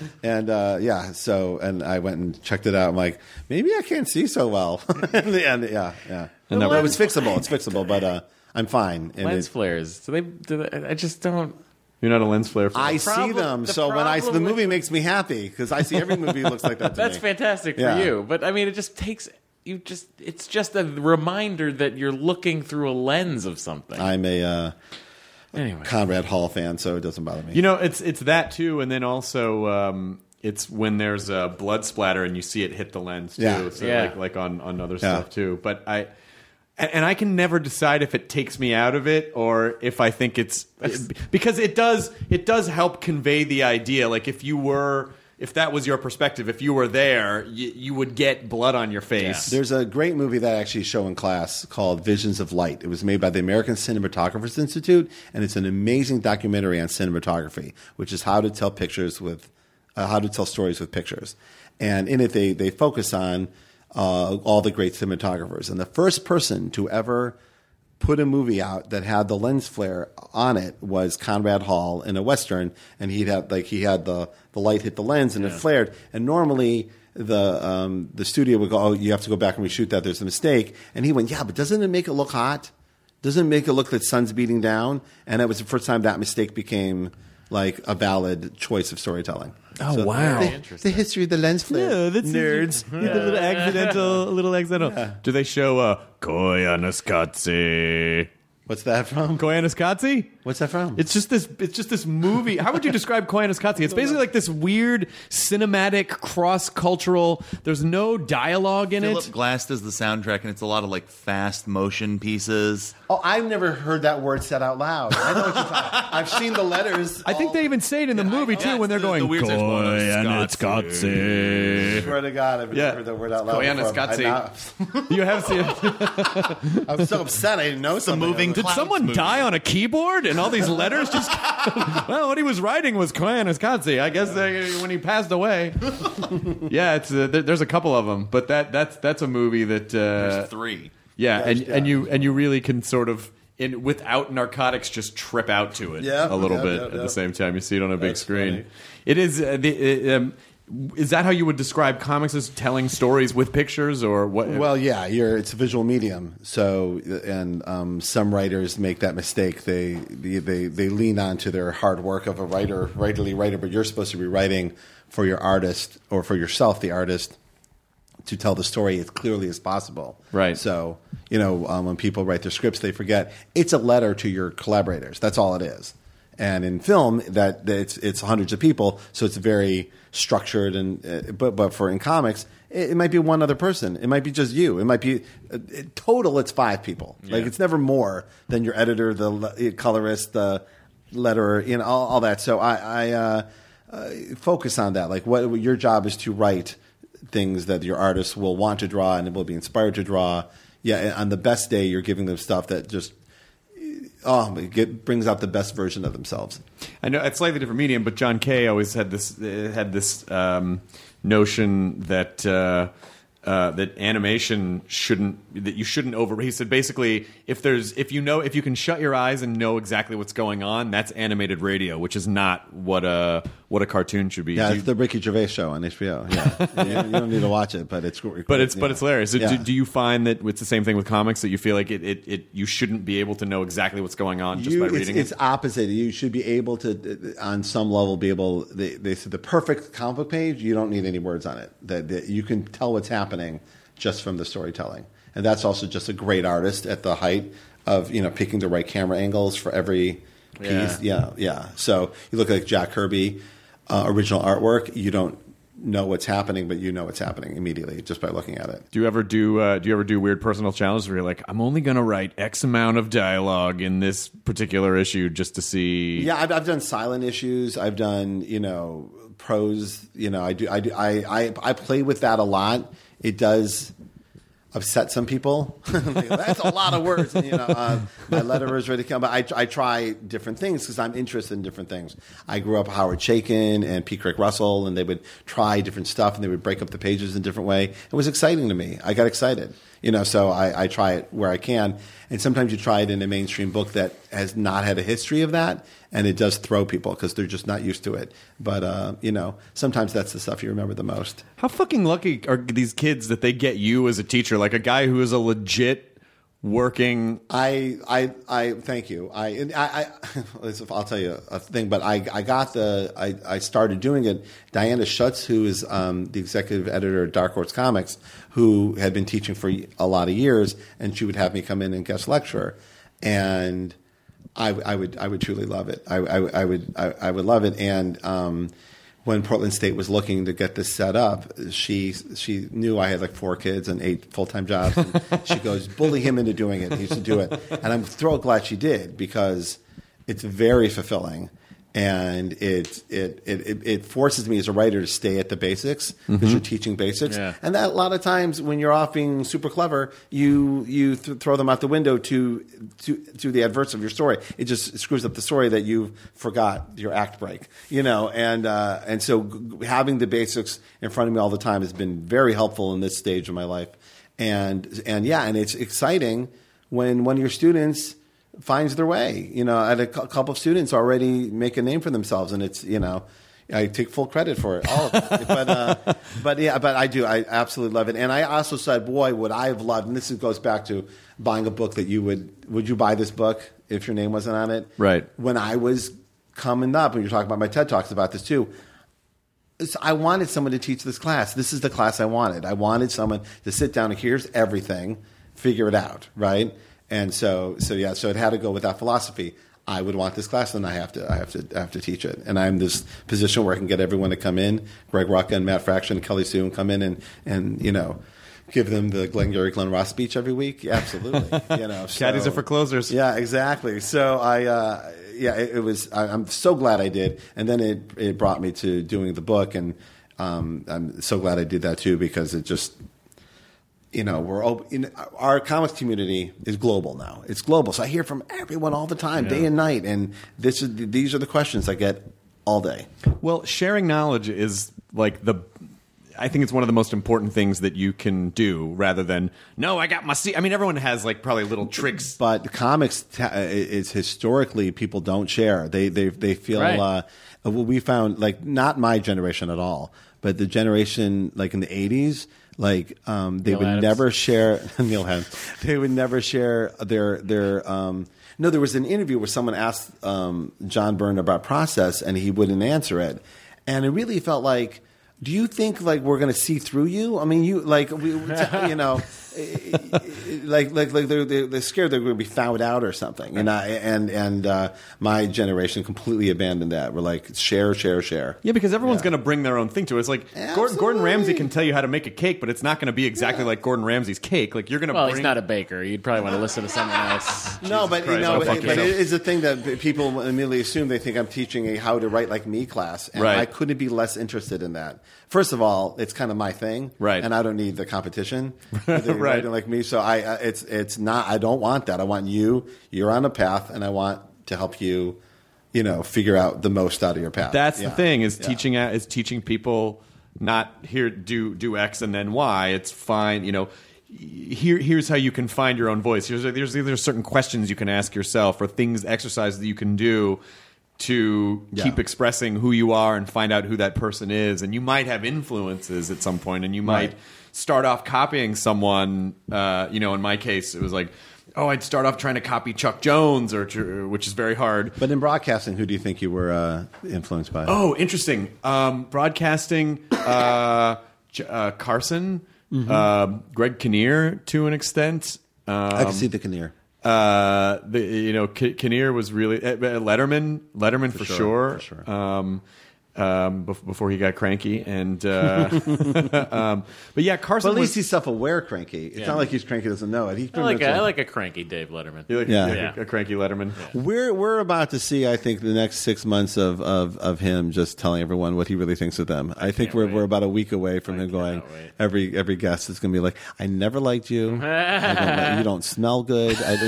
I went and checked it out. I'm like, maybe I can't see so well. And yeah. And it was fixable. It's fixable, but I'm fine. And lens flares. I just don't. You're not a lens flare fan. I see them, so when the movie makes me happy because I see every movie looks like that to That's me. fantastic for you, but I mean, it just takes it's just a reminder that you're looking through a lens of something. I'm a anyway. Conrad Hall fan, so it doesn't bother me. You know, it's that too, and then also it's when there's a blood splatter and you see it hit the lens too. Yeah. So like on other stuff too. But I can never decide if it takes me out of it or if I think because it does help convey the idea. Like if that was your perspective, if you were there, you would get blood on your face. Yeah. There's a great movie that I actually show in class called Visions of Light. It was made by the American Cinematographers Institute, and it's an amazing documentary on cinematography, which is how to tell stories with pictures. And in it, they focus on all the great cinematographers. And the first person to ever put a movie out that had the lens flare on it was Conrad Hall in a Western, and he had the light hit the lens and it flared. And normally the studio would go, "Oh, you have to go back and reshoot that. There's a mistake." And he went, "Yeah, but doesn't it make it look hot? Doesn't it make it look like the sun's beating down?" And that was the first time that mistake became like a valid choice of storytelling. Oh, wow. The history of the lens flare. Yeah, that's nerds. A little accidental. Yeah. Do they show Koyaanisqatsi? What's that from? Koyaanisqatsi? What's that from? It's just this movie. How would you describe Koyaanisqatsi? It's basically like this weird cinematic cross-cultural. There's no dialogue in Philip it. Glass does the soundtrack, and it's a lot of like fast motion pieces. Oh, I've never heard that word said out loud. I know what you're talking. I've seen the letters. I think they even say it in the movie too when they're going Koyaanisqatsi. I swear to God, I've never heard that word out loud. Koyaanisqatsi. You have seen. I was so upset. I didn't know something. Did someone die on a keyboard and all these letters just... Well, what he was writing was Koyaanisqatsi. I guess when he passed away. Yeah, it's there's a couple of them, but that's a movie that... There's three. Yeah, and you really can sort of... without narcotics, just trip out to it a little bit at the same time. You see it on a big screen. Funny. It is... is that how you would describe comics, as telling stories with pictures, or what? Well, yeah, it's a visual medium. So, and some writers make that mistake. They lean onto their hard work of a writerly writer, but you're supposed to be writing for your artist or for yourself, the artist, to tell the story as clearly as possible. Right. So, when people write their scripts, they forget it's a letter to your collaborators. That's all it is. And in film, that it's hundreds of people, so it's very structured. And but for in comics, it might be one other person. It might be just you. It might be total. It's 5 people. Like it's never more than your editor, the colorist, the letterer, all that. So I focus on that. Like what your job is to write things that your artists will want to draw and will be inspired to draw. Yeah, on the best day, you're giving them stuff that just brings out the best version of themselves. I know it's slightly different medium, but John Kay always had this notion that that animation you shouldn't over. He said basically if you can shut your eyes and know exactly what's going on, that's animated radio, which is not what a cartoon should be. Yeah, it's the Ricky Gervais show on HBO. Yeah, you don't need to watch it, but it's hilarious. Yeah. Do you find that it's the same thing with comics, that you feel like you shouldn't be able to know exactly what's going on just by reading it? It's opposite. You should be able to, on some level, be able. They said the perfect comic book page. You don't need any words on it. That you can tell what's happening just from the storytelling. And that's also just a great artist at the height of picking the right camera angles for every piece. Yeah. So you look at Jack Kirby, original artwork. You don't know what's happening, but you know what's happening immediately just by looking at it. Do you ever do weird personal challenges where you're like, I'm only going to write X amount of dialogue in this particular issue just to see? Yeah, I've done silent issues. I've done prose. I play with that a lot. It does upset some people. That's a lot of words. My letterer is ready to come. But I try different things because I'm interested in different things. I grew up Howard Chaykin and P. Craig Russell, and they would try different stuff, and they would break up the pages in a different way. It was exciting to me. I got excited. So I try it where I can. And sometimes you try it in a mainstream book that has not had a history of that, and it does throw people because they're just not used to it. But, sometimes that's the stuff you remember the most. How fucking lucky are these kids that they get you as a teacher, like a guy who is a legit working? I thank you. I'll tell you a thing, but I started doing it. Diana Schutz, who is the executive editor of Dark Horse Comics, who had been teaching for a lot of years, and she would have me come in and guest lecture, and I would truly love it. I would love it. And when Portland State was looking to get this set up, she knew I had like 4 kids and 8 full-time jobs. And she goes, bully him into doing it. He used to do it. And I'm thrilled glad she did, because it's very fulfilling. And it forces me as a writer to stay at the basics, because you're teaching basics. Yeah. And that a lot of times when you're off being super clever, you throw them out the window to the adverse of your story. It just screws up the story that you forgot your act break, and so having the basics in front of me all the time has been very helpful in this stage of my life. And it's exciting when one of your students finds their way. I had a couple of students already make a name for themselves, and it's, I take full credit for it, all of it. But I do. I absolutely love it. And I also said, boy, would I have loved, and this goes back to buying a book that would you buy this book if your name wasn't on it? Right. When I was coming up, and you're talking about my TED Talks about this too, I wanted someone to teach this class. This is the class I wanted. I wanted someone to sit down and here's everything, figure it out, right? And so it had to go with that philosophy. I would want this class, and I have to teach it. And I'm in this position where I can get everyone to come in, Greg Rucka and Matt Fraction and Kelly Sue, and come in and give them the Glengarry Glen Ross speech every week. Yeah, absolutely. Caddies are for closers. Yeah, exactly. So it was. I'm so glad I did. And then it brought me to doing the book, and I'm so glad I did that too, because it just. We're open. Our comics community is global now. It's global, so I hear from everyone all the time, day and night, and these are the questions I get all day. Well, sharing knowledge is like I think it's one of the most important things that you can do, rather than I got my seat. I mean, everyone has like probably little tricks, but comics is historically people don't share. They feel. Right. We found not my generation at all, but the generation like in the 80s. They would Adams. never share Neil Adams. They would never share their. No, there was an interview where someone asked John Byrne about process, and he wouldn't answer it, and it really felt like, do you think we're going to see through you? I mean, like they're scared they're going to be found out or something. And my generation completely abandoned that. We're like, share. Yeah, because everyone's going to bring their own thing to it. It's like Gordon Ramsay can tell you how to make a cake, but it's not going to be exactly like Gordon Ramsay's cake. Like you're going to. Well, he's not a baker. You'd probably want to listen to someone else. No, but Christ, but it is a thing that people immediately assume. They think I'm teaching a how to write like me class, and I couldn't be less interested in that. First of all, it's kind of my thing, right? And I don't need the competition, right? Like me, so it's not. I don't want that. I want you. You're on a path, and I want to help you. Figure out the most out of your path. That's the thing is teaching people not here do X and then Y. It's fine. Here's how you can find your own voice. There's certain questions you can ask yourself or exercises that you can do to keep expressing who you are and find out who that person is. And you might have influences at some point, and you might start off copying someone. In my case, it was like, I'd start off trying to copy Chuck Jones, which is very hard. But in broadcasting, who do you think you were influenced by? Oh, interesting. Broadcasting, Carson, Greg Kinnear to an extent. I can see the Kinnear. Kinnear was really Letterman for sure. Before he got cranky, and but yeah, Carson. But at least he's self-aware cranky. It's not like he's cranky doesn't know it. I like a cranky Dave Letterman. You like a cranky Letterman. Yeah. We're about to see, I think, the next 6 months of him just telling everyone what he really thinks of them. I think we're about a week away from him going. Every guest is going to be like, "I never liked you. You don't smell good." Like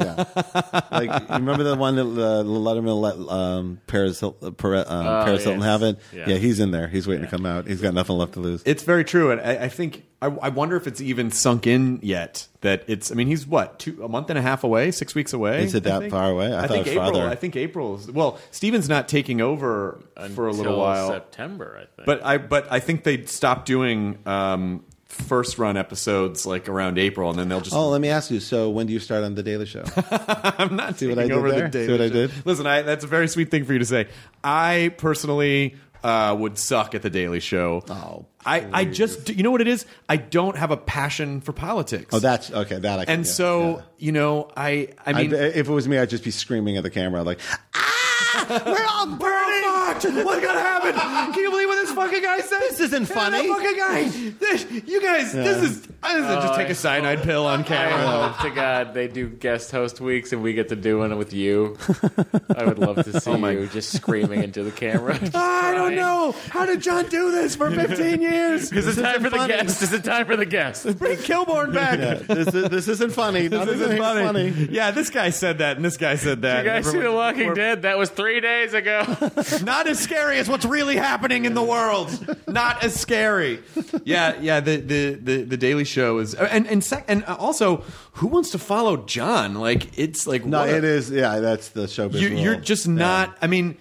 you remember the one that Letterman let Paris Hilton have it. Yeah, he's in there. He's waiting to come out. He's got nothing left to lose. It's very true, and I think I wonder if it's even sunk in yet that it's. I mean, he's a month and a half away, 6 weeks away. Is it that far away? I thought it was April. farther. I think April. Well, Steven's not taking over for a little while. September, I think. But I think they stopped doing first run episodes like around April, and then they'll just. Oh, let me ask you. So when do you start on the Daily Show? I'm not See taking what I did over there? the Daily See what I Show. did? Listen, that's a very sweet thing for you to say. I personally would suck at the Daily Show. Oh, I just, you know what it is? I don't have a passion for politics. Oh, that's okay. That I can. And so, I mean, if it was me, I'd just be screaming at the camera like, we're all burning! What's gonna happen? Can you believe what this fucking guy said? This isn't funny. Fucking guy. You guys, this is just take a cyanide pill on camera. I hope to God they do guest host weeks and we get to do one with you. I would love to see you just screaming into the camera. I don't know. How did John do this for 15 years? Is it time for the guest? Is it time for the guest? Bring Kilborn back. Yeah, this isn't funny. This isn't funny. Yeah, this guy said that, and this guy said that. You guys see The Walking Dead? That was 3 days ago. Not as scary as what's really happening in the world. Not as scary. Yeah. The Daily Show is, and also, who wants to follow John? Like it's like no, it is. Yeah, that's the showbiz. You're just not. I mean,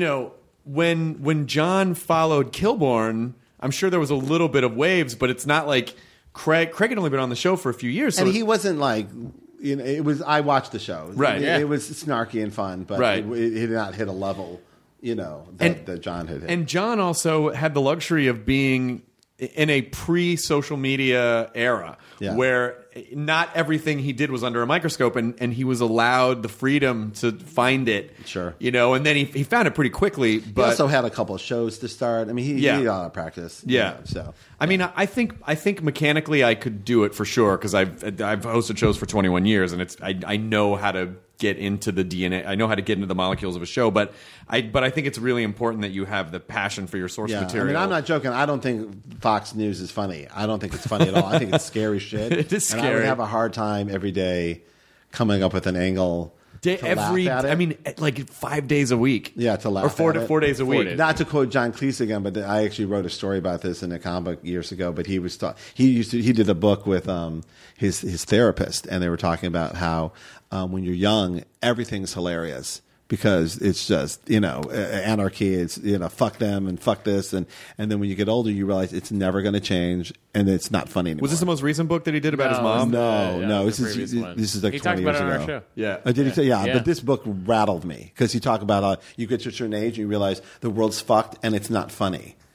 when John followed Kilborn, I'm sure there was a little bit of waves, but it's not like Craig had only been on the show for a few years, so and he wasn't like. It was. I watched the show. Right. It was snarky and fun, but it did not hit a level, that John had hit. And John also had the luxury of being in a pre-social media era where not everything he did was under a microscope, and he was allowed the freedom to find it. Sure. And then he found it pretty quickly. But he also had a couple of shows to start. I mean, he had a lot of practice. Yeah. I mean, I think mechanically I could do it for sure because I've hosted shows for 21 years, and I know how to get into the DNA. I know how to get into the molecules of a show, but I think it's really important that you have the passion for your source material. I mean, I'm not joking. I don't think Fox News is funny. I don't think it's funny at all. I think it's scary shit. It is scary. And I would have a hard time every day coming up with an angle. I mean, like 5 days a week. Yeah, to laugh or at it. 4 days a week. Not to quote John Cleese again, but I actually wrote a story about this in a comic book years ago. But he did a book with his therapist, and they were talking about how when you're young, everything's hilarious. Because it's just, anarchy, it's, fuck them and fuck this. And then when you get older, you realize it's never going to change and it's not funny anymore. Was this the most recent book that he did about his mom? No. This is like 20 years ago. He talked about it on our show. Yeah. Did he say? Yeah, but this book rattled me because he talked about how you get to a certain age and you realize the world's fucked and it's not funny.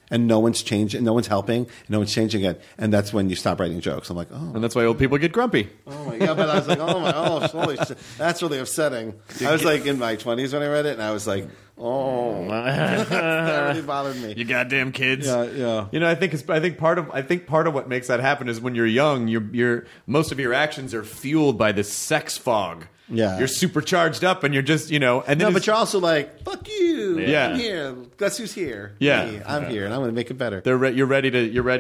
and no one's changing, no one's helping, no one's changing it, and that's when you stop writing jokes. I'm like, oh, And that's why old people get grumpy. oh my god! But I was like, holy shit, that's really upsetting. I was like in my 20s when I read it, and I was like, oh, that really bothered me. You goddamn kids. Yeah. You know, I think part of what makes that happen is when you're young, you're most of your actions are fueled by this sex fog. Yeah. You're super charged up, and you're just, and then No, but you're also like, fuck you. Yeah. I'm here. Guess who's here? Yeah. Me. I'm here, and I'm going to make it better. you're ready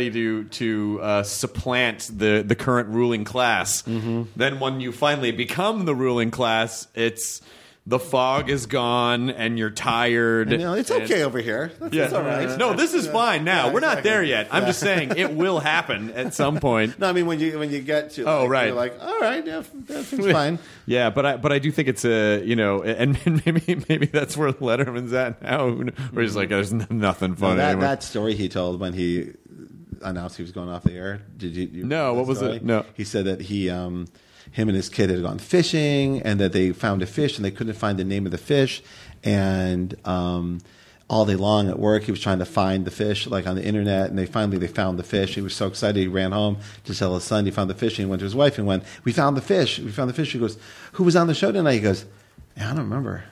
to supplant the current ruling class. Mm-hmm. Then when you finally become the ruling class, it's the fog is gone and you're tired. It's okay over here. That's all right. No, this is fine now. Yeah, We're not exactly. there yet. I'm just saying it will happen at some point. No, I mean when you get to Right. you're like, all right, yeah, that seems fine. Yeah, but I do think it's and maybe that's where Letterman's at now, where he's like, there's nothing funny anymore. That story he told when he announced he was going off the air. Did you No, what was it? No. He said that him and his kid had gone fishing, and that they found a fish, and they couldn't find the name of the fish, and all day long at work he was trying to find the fish, like on the internet, and they found the fish. He was so excited, he ran home to tell his son he found the fish, and he went to his wife and went, we found the fish. He goes, who was on the show tonight? He goes, I don't remember.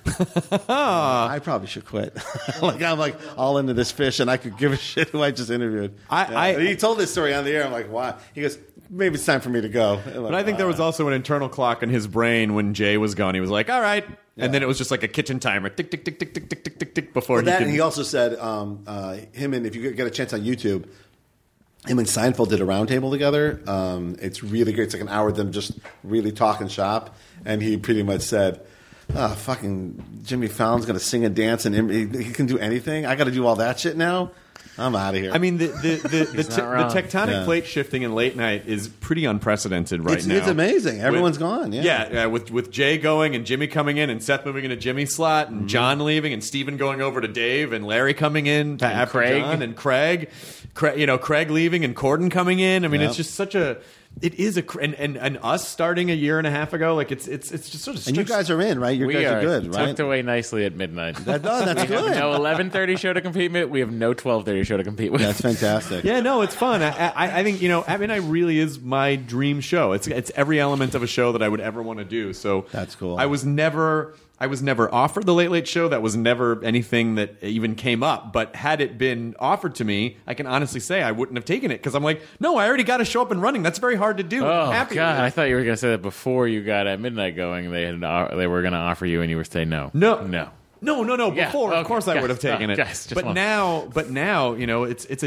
I probably should quit. I'm like all into this fish, and I could give a shit who I just interviewed. He told this story on the air. I'm like, why? He goes, maybe it's time for me to go. But I think there was also an internal clock in his brain when Jay was gone. He was like, all right. And then it was just like a kitchen timer. Tick, tick, tick, tick, tick, tick, tick, tick, tick, before And he also said, him and if you get a chance on YouTube, him and Seinfeld did a roundtable together. It's really great. It's like an hour of them just really talking shop. And he pretty much said, fucking Jimmy Fallon's going to sing and dance, and he can do anything. I got to do all that shit now. I'm out of here. I mean, the tectonic plate shifting in late night is pretty unprecedented right now. It's amazing. Everyone's gone. Yeah. With Jay going and Jimmy coming in and Seth moving into Jimmy's slot and John leaving and Steven going over to Dave and Larry coming in after Craig. John and Craig leaving and Corden coming in. I mean, it's just such a. It is and us starting a year and a half ago, like it's just sort of. And you guys are in, right? You guys are good, right? Tucked away nicely at midnight. That's good. No 11:30 show to compete with. We have no 12:30 show to compete with. That's fantastic. Yeah, no, it's fun. I think Midnight really is my dream show. It's every element of a show that I would ever want to do. So that's cool. I was never offered the Late Late Show. That was never anything that even came up. But had it been offered to me, I can honestly say I wouldn't have taken it because I'm like, no, I already got to show up and running. That's very hard to do. Oh Happy God! I thought you were going to say that before you got at midnight going. They were going to offer you, and you were saying no. No. Yeah, Before, of course, I would have taken it. But now, it's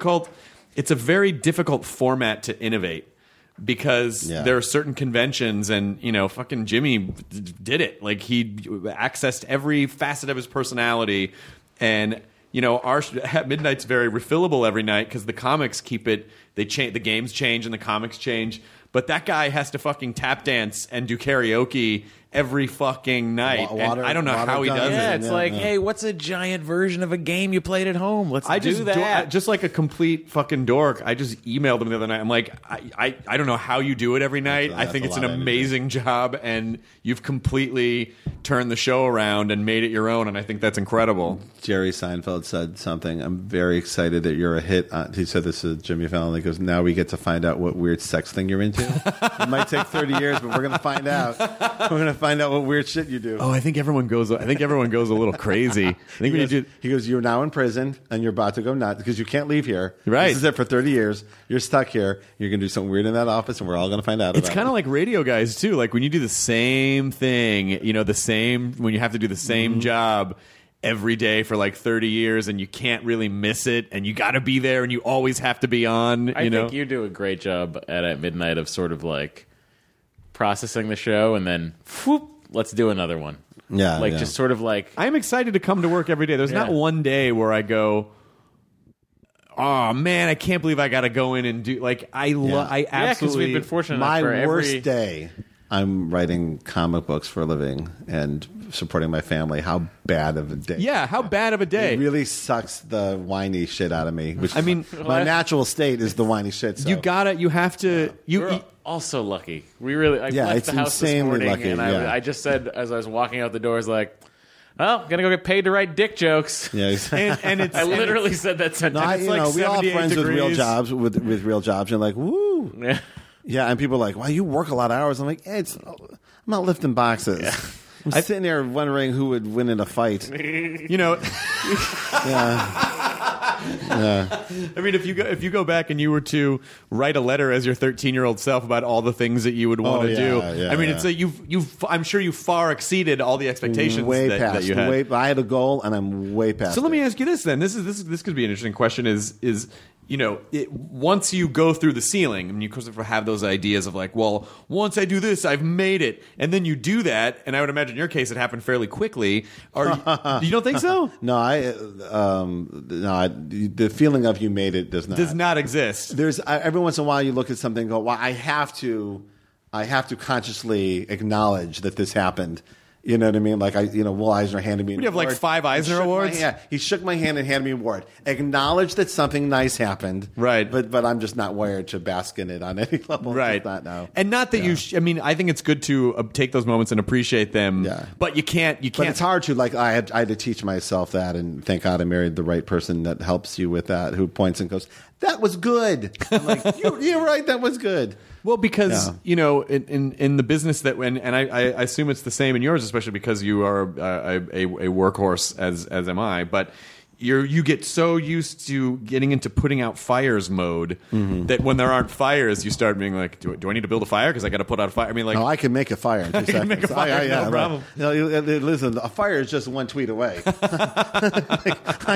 a very difficult format to innovate. Because there are certain conventions, and fucking Jimmy did it. Like he accessed every facet of his personality, and our Midnight's very refillable every night because the comics keep it. They change, the games change, and the comics change. But that guy has to fucking tap dance and do karaoke every fucking night. And I don't know how he does it. Yeah, it's like, hey, what's a giant version of a game you played at home? Let's do that. Just like a complete fucking dork, I just emailed him the other night. I'm like, I don't know how you do it every night. I think it's an amazing job, and you've completely turned the show around and made it your own, and I think that's incredible. Jerry Seinfeld said something. I'm very excited that you're a hit. He said this to Jimmy Fallon. He goes, now we get to find out what weird sex thing you're into. It might take 30 years, but we're going to find out. We're going to find out what weird shit you do. Oh, I think everyone goes a little crazy. He goes, you're now in prison, and you're about to go nuts because you can't leave here. Right. This is it for 30 years. You're stuck here. You're going to do something weird in that office, and we're all going to find out It's about it. kind of like radio guys, too. Like when you do the same thing, when you have to do the same job every day for like 30 years and you can't really miss it and you got to be there and you always have to be on. I think you do a great job at midnight of sort of like processing the show and then whoop, let's do another one. Yeah. Just sort of like. I'm excited to come to work every day. There's not one day where I go, oh man, I can't believe I got to go in and do I absolutely. Because we've been fortunate enough My for worst day. I'm writing comic books for a living and supporting my family. How bad of a day? Yeah, how bad of a day? It really sucks the whiny shit out of me. Which I mean, my natural state is the whiny shit. So. You have to. We're also lucky. We really. I left it's the house this insanely morning, lucky. and I just said as I was walking out the door, I was like, Oh, gonna go get paid to write dick jokes. Yeah, exactly. and it's I literally said that sentence. No, It's you like know, we all have 78 friends with real degrees. jobs, with real jobs. You're like, woo. Yeah. Yeah, and people are like, wow, you work a lot of hours. I'm like, hey, I'm not lifting boxes. I'm sitting there wondering who would win in a fight. you know. I mean, if you go back and you were to write a letter as your 13-year-old self about all the things that you would want to do, I mean, it's I'm sure you far exceeded all the expectations way that past. you had. I had a goal, and I'm way past. So let me it. ask you this then. This could be an interesting question. Is you know, once you go through the ceiling, and you have those ideas of like, well, once I do this, I've made it, and then you do that, and I would imagine in your case it happened fairly quickly. You don't think so? No, the feeling of you made it does not exist. There's every once in a while you look at something and go, well, I have to consciously acknowledge that this happened. You know what I mean? Like Will Eisner handed me an We have award. like 5 Eisner Awards. Yeah, he shook my hand and handed me an award. Acknowledge that something nice happened. Right. But I'm just not wired to bask in it on any level. Right. Just not now. And not that you. I mean, I think it's good to take those moments and appreciate them. Yeah. But you can't. But it's hard to I had to teach myself that, and thank God I married the right person that helps you with that, who points and goes, "That was good." I'm like, "You're right, that was good." Well, because you know, in the business that and I assume it's the same in yours, especially because you are a workhorse as am I. But you get so used to getting into putting out fires mode that when there aren't fires, you start being like, do I need to build a fire because I got to put out a fire? I mean, like, No, I can make a fire in 2 seconds. make a fire, no problem. Listen, a fire is just one tweet away. I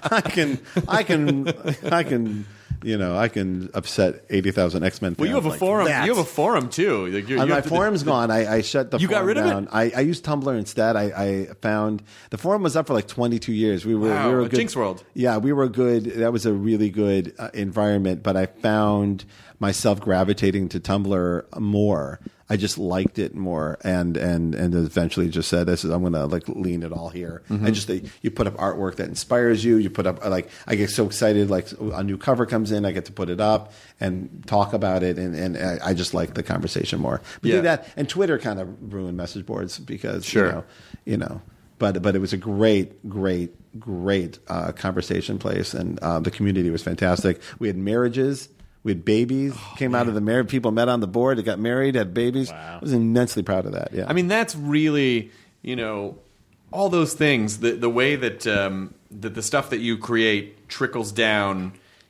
can upset 80,000 X-Men fans. well, you have a like forum. that. You have a forum too. Like, My forum's gone. I shut the You got forum rid of it? down. I used Tumblr instead. I found the forum was up for like 22 years. We were Wow, a good, Jinx World. Yeah, we were good. That was a really good environment. But I found myself gravitating to Tumblr more. I just liked it more, and eventually just said, I'm going to like lean it all here. Mm-hmm. And just you put up artwork that inspires you. You put up I get so excited, like a new cover comes in, I get to put it up and talk about it, and I just like the conversation more. But Yeah. that, and Twitter kind of ruined message boards because Sure. you know. But it was a great conversation place, and the community was fantastic. We had marriages. We had babies, came out of the marriage. People met on the board, they got married, had babies. Wow. I was immensely proud of that. Yeah, I mean, that's really, you know, all those things. The way that that the stuff that you create trickles down,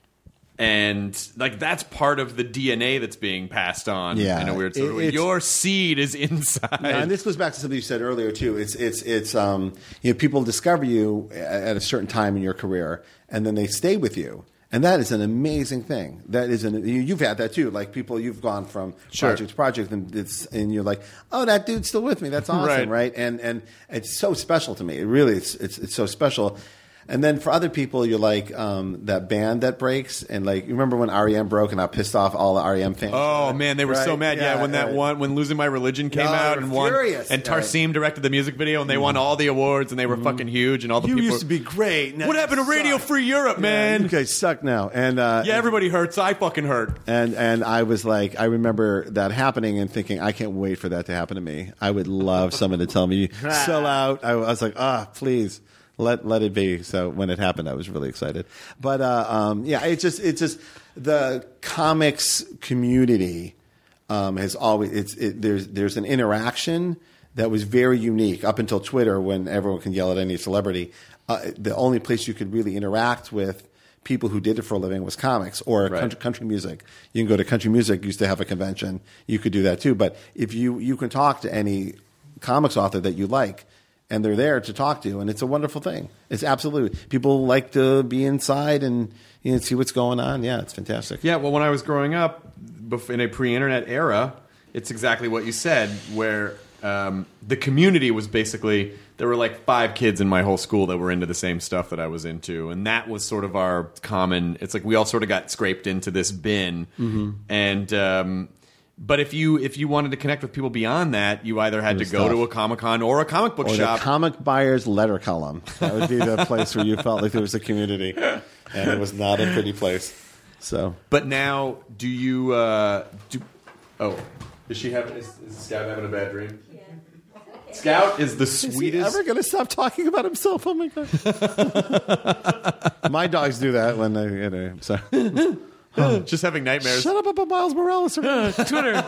and like that's part of the DNA that's being passed on. Yeah. in a weird sort of way. Your seed is inside. Now, and this goes back to something you said earlier too. It's people discover you at a certain time in your career, and then they stay with you. And that is an amazing thing. You've had that too. Like people, you've gone from project to project, and you're like, oh, that dude's still with me. That's awesome, right? And it's so special to me. It really, it's so special. And then for other people, you're like that band that breaks, and like you remember when REM broke, and I pissed off all the REM fans. Oh man, they were so mad. Yeah, when that one, when Losing My Religion came out and won, furious. and Tarsim directed the music video, and they won all the awards, and they were fucking huge, and all the You people used to be great. Now What you happened to Radio suck. Free Europe, man? You guys suck now. And Yeah, everybody hurts. I fucking hurt. And I was like, I remember that happening and thinking, I can't wait for that to happen to me. I would love someone to tell me, sell out. I was like, please. Let it be. So when it happened, I was really excited. But it's just the comics community has always there's an interaction that was very unique up until Twitter, when everyone can yell at any celebrity. The only place you could really interact with people who did it for a living was comics or country music. You can go to country music. Used to have a convention. You could do that too. But if you can talk to any comics author that you like, and they're there to talk to, and it's a wonderful thing. It's absolutely, people like to be inside and see what's going on. Yeah, it's fantastic. Yeah, well, when I was growing up in a pre-internet era, it's exactly what you said, where the community was basically, there were like 5 kids in my whole school that were into the same stuff that I was into, and that was sort of our common, it's like we all sort of got scraped into this bin, and but if you wanted to connect with people beyond that, you either had to go to a Comic-Con or a comic book Or shop. the comic buyer's letter column. That would be the place where you felt like there was a community, and it was not a pretty place. So, But now, do you is she having? Is Scab having a bad dream? Scout is the Is he sweetest. ever going to stop talking about himself? Oh my god! My dogs do that when they, so. Just having nightmares. Shut up about Miles Morales. Twitter.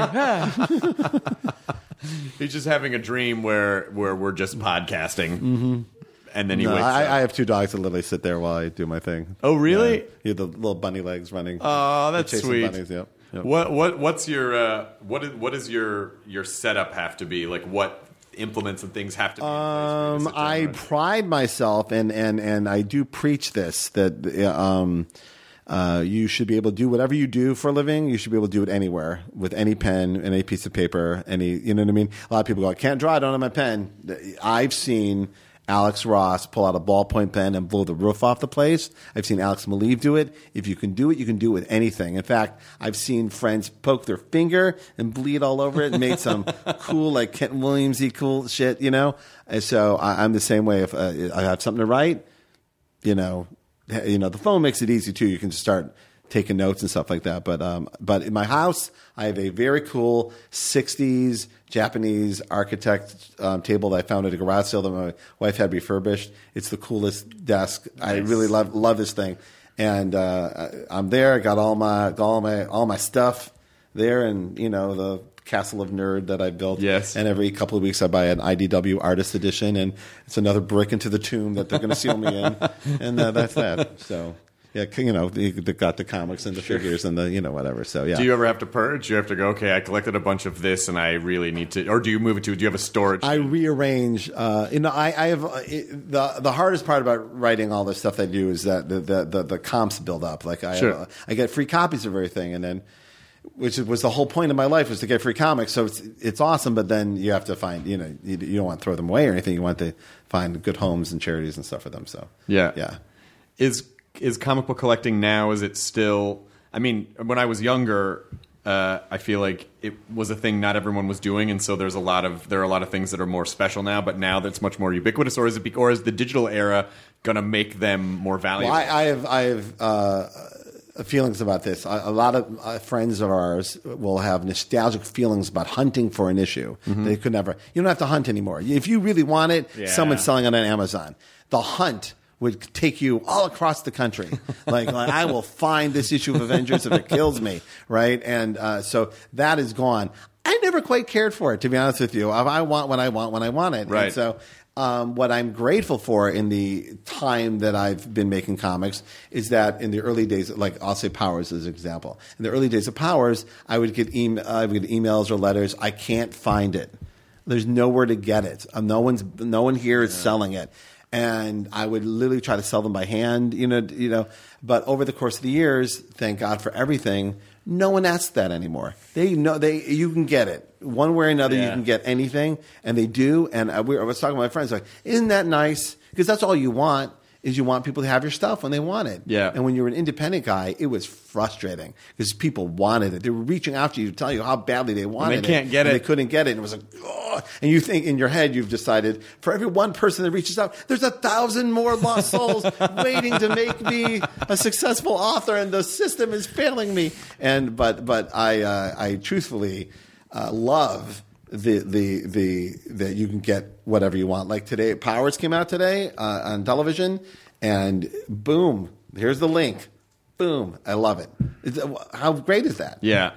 He's just having a dream where we're just podcasting, and then he No, wakes up. I have two dogs that literally sit there while I do my thing. Oh, really? Yeah. You have the little bunny legs running. Oh, that's chasing sweet. bunnies, yep. What's your what is your setup have to be like? What implements and things have to be? In place for you to sit down I and run? pride myself, and I do preach this that you should be able to do whatever you do for a living. You should be able to do it anywhere with any pen, any piece of paper, you know what I mean? A lot of people go, I can't draw, I don't have my pen. I've seen Alex Ross pull out a ballpoint pen and blow the roof off the place. I've seen Alex Maleev do it. If you can do it, you can do it with anything. In fact, I've seen friends poke their finger and bleed all over it and made some cool, like Kent Williams-y cool shit, you know? And so I'm the same way. If I have something to write, the phone makes it easy too. You can just start taking notes and stuff like that. But in my house, I have a very cool 60s Japanese architect table that I found at a garage sale that my wife had refurbished. It's the coolest desk. Nice. I really love this thing. And I'm there. I got all my stuff there, and the Castle of Nerd that I built. Yes. And every couple of weeks I buy an IDW Artist Edition, and it's another brick into the tomb that they're going to seal me in. And that's that. So, yeah, they got the comics and the figures and the, whatever. So, yeah. Do you ever have to purge? Do you have to go, okay, I collected a bunch of this and I really need to, or do you move it to, do you have a storage? I rearrange. I have the hardest part about writing all this stuff I do is that the comps build up. Like I get free copies of everything, and then, which was the whole point of my life, was to get free comics. So it's awesome, but then you have to find, you don't want to throw them away or anything. You want to find good homes and charities and stuff for them. So yeah. Is comic book collecting now? Is it still? I mean, when I was younger, I feel like it was a thing not everyone was doing, and so there are a lot of things that are more special now. But now that's much more ubiquitous. Or is the digital era going to make them more valuable? Well, I have feelings about this. A lot of friends of ours will have nostalgic feelings about hunting for an issue. They could never. You don't have to hunt anymore. If you really want it, someone's selling it on Amazon. The hunt would take you all across the country. like I will find this issue of Avengers if it kills me, right? And so that is gone. I never quite cared for it, to be honest with you. I want what I want when I want it. Right. And so what I'm grateful for in the time that I've been making comics is that in the early days, like I'll say Powers as an example. In the early days of Powers, I would get emails or letters. I can't find it. There's nowhere to get it. No one here is selling it. And I would literally try to sell them by hand, But over the course of the years, thank God for everything, no one asks that anymore. You can get it one way or another. You can get anything, and they do. And I was talking to my friends, like, isn't that nice? Because that's all you want. Is you want people to have your stuff when they want it. Yeah. And when you're an independent guy, it was frustrating because people wanted it. They were reaching out to you to tell you how badly they wanted it. And they can't get it. They couldn't get it. And it was like, oh. And you think in your head, you've decided for every one person that reaches out, there's 1,000 more lost souls waiting to make me a successful author, and the system is failing me. But I truthfully love that you can get whatever you want. Like today, Powers came out today on television, and boom, here's the link. Boom, I love it. How great is that? Yeah.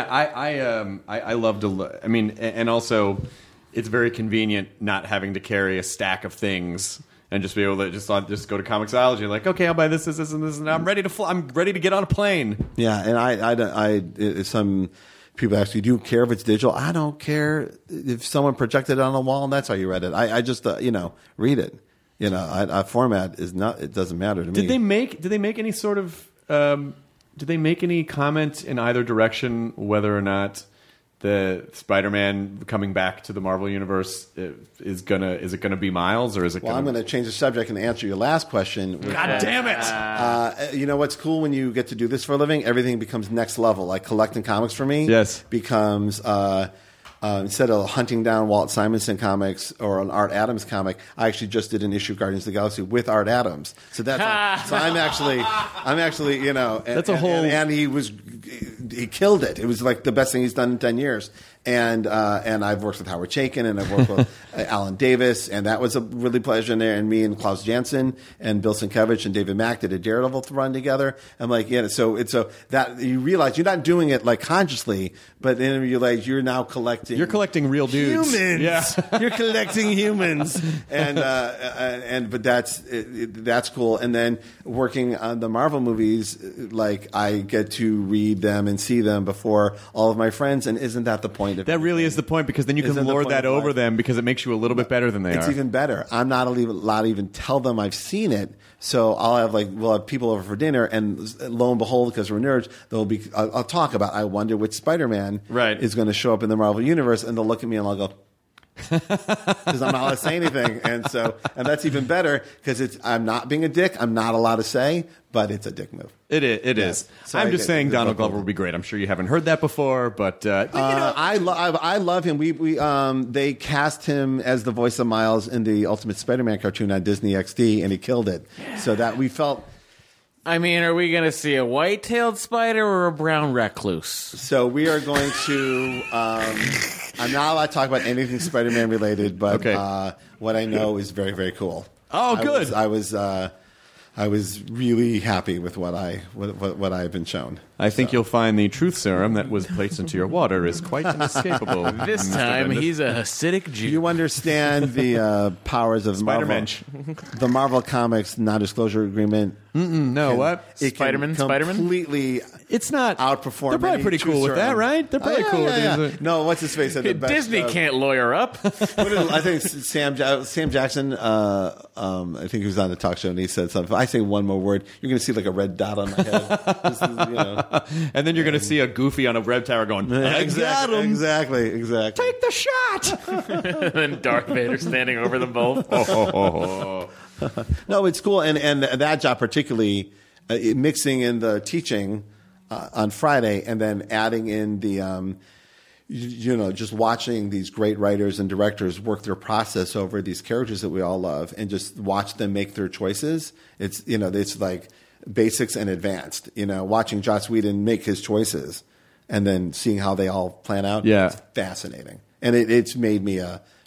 I love to. I mean, and also, it's very convenient not having to carry a stack of things and just be able to just go to Comixology. Like, okay, I'll buy this, and I'm ready to fly. I'm ready to get on a plane. Yeah, and some people ask you, do you care if it's digital? I don't care if someone projected it on a wall and that's how you read it. I just read it. A format is not. It doesn't matter to me. Did they make any sort of? Did they make any comment in either direction whether or not the Spider-Man coming back to the Marvel Universe is it gonna be Miles, or is it? Well, I'm going to change the subject and answer your last question. God damn it! You know what's cool when you get to do this for a living? Everything becomes next level. Like collecting comics for me, becomes instead of hunting down Walt Simonson comics or an Art Adams comic, I actually just did an issue of Guardians of the Galaxy with Art Adams. So that's so I'm actually, that's a whole. And he was he killed it. It was like the best thing he's done in 10 years. And I've worked with Howard Chaykin, and I've worked with Alan Davis, and that was a really pleasure in there. And me and Klaus Janson and Bill Sienkiewicz and David Mack did a Daredevil run together. I'm like, yeah. So that you realize you're not doing it like consciously, but then you realize you're now collecting. You're collecting real dudes. Humans. Yeah. You're collecting humans, but that's cool. And then working on the Marvel movies, like I get to read them and see them before all of my friends. And isn't that the point? That really is the point, because then you can lord that over them, because it makes you a little bit better than they are. It's even better. I'm not allowed to even tell them I've seen it. So we'll have people over for dinner, and lo and behold, because we're nerds, I'll talk about, I wonder which Spider-Man is going to show up in the Marvel Universe, and they'll look at me and I'll go, because I'm not allowed to say anything. And that's even better, because I'm not being a dick. I'm not allowed to say, but it's a dick move. It is. So I'm just saying Donald Glover would be great. I'm sure you haven't heard that before, but I love him. They cast him as the voice of Miles in the Ultimate Spider-Man cartoon on Disney XD, and he killed it. Yeah. So that we felt. I mean, are we going to see a white-tailed spider or a brown recluse? So we are going to. I'm not allowed to talk about anything Spider-Man related, but what I know is very, very cool. Oh, good. I was really happy with what I've been shown. I think you'll find the truth serum that was placed into your water is quite inescapable. This time, he's a Hasidic Jew. You understand the powers of Marvel. The Marvel Comics non-disclosure agreement. No, what? Spider-Man? Completely. It's not outperform. They're probably pretty cool with that, right? They're probably cool with these. No, what's his face? Disney can't lawyer up. I think Sam Jackson. I think he was on the talk show and he said something. If I say one more word, you're going to see like a red dot on my head. And then you're going to see a Goofy on a red tower going, I got him. Exactly. Take the shot. And then Darth Vader standing over them both. No, it's cool. And that job particularly, mixing in the teaching on Friday and then adding in the, just watching these great writers and directors work their process over these characters that we all love and just watch them make their choices. It's like basics and advanced, watching Joss Whedon make his choices and then seeing how they all plan out. Yeah. It's fascinating. And it's made me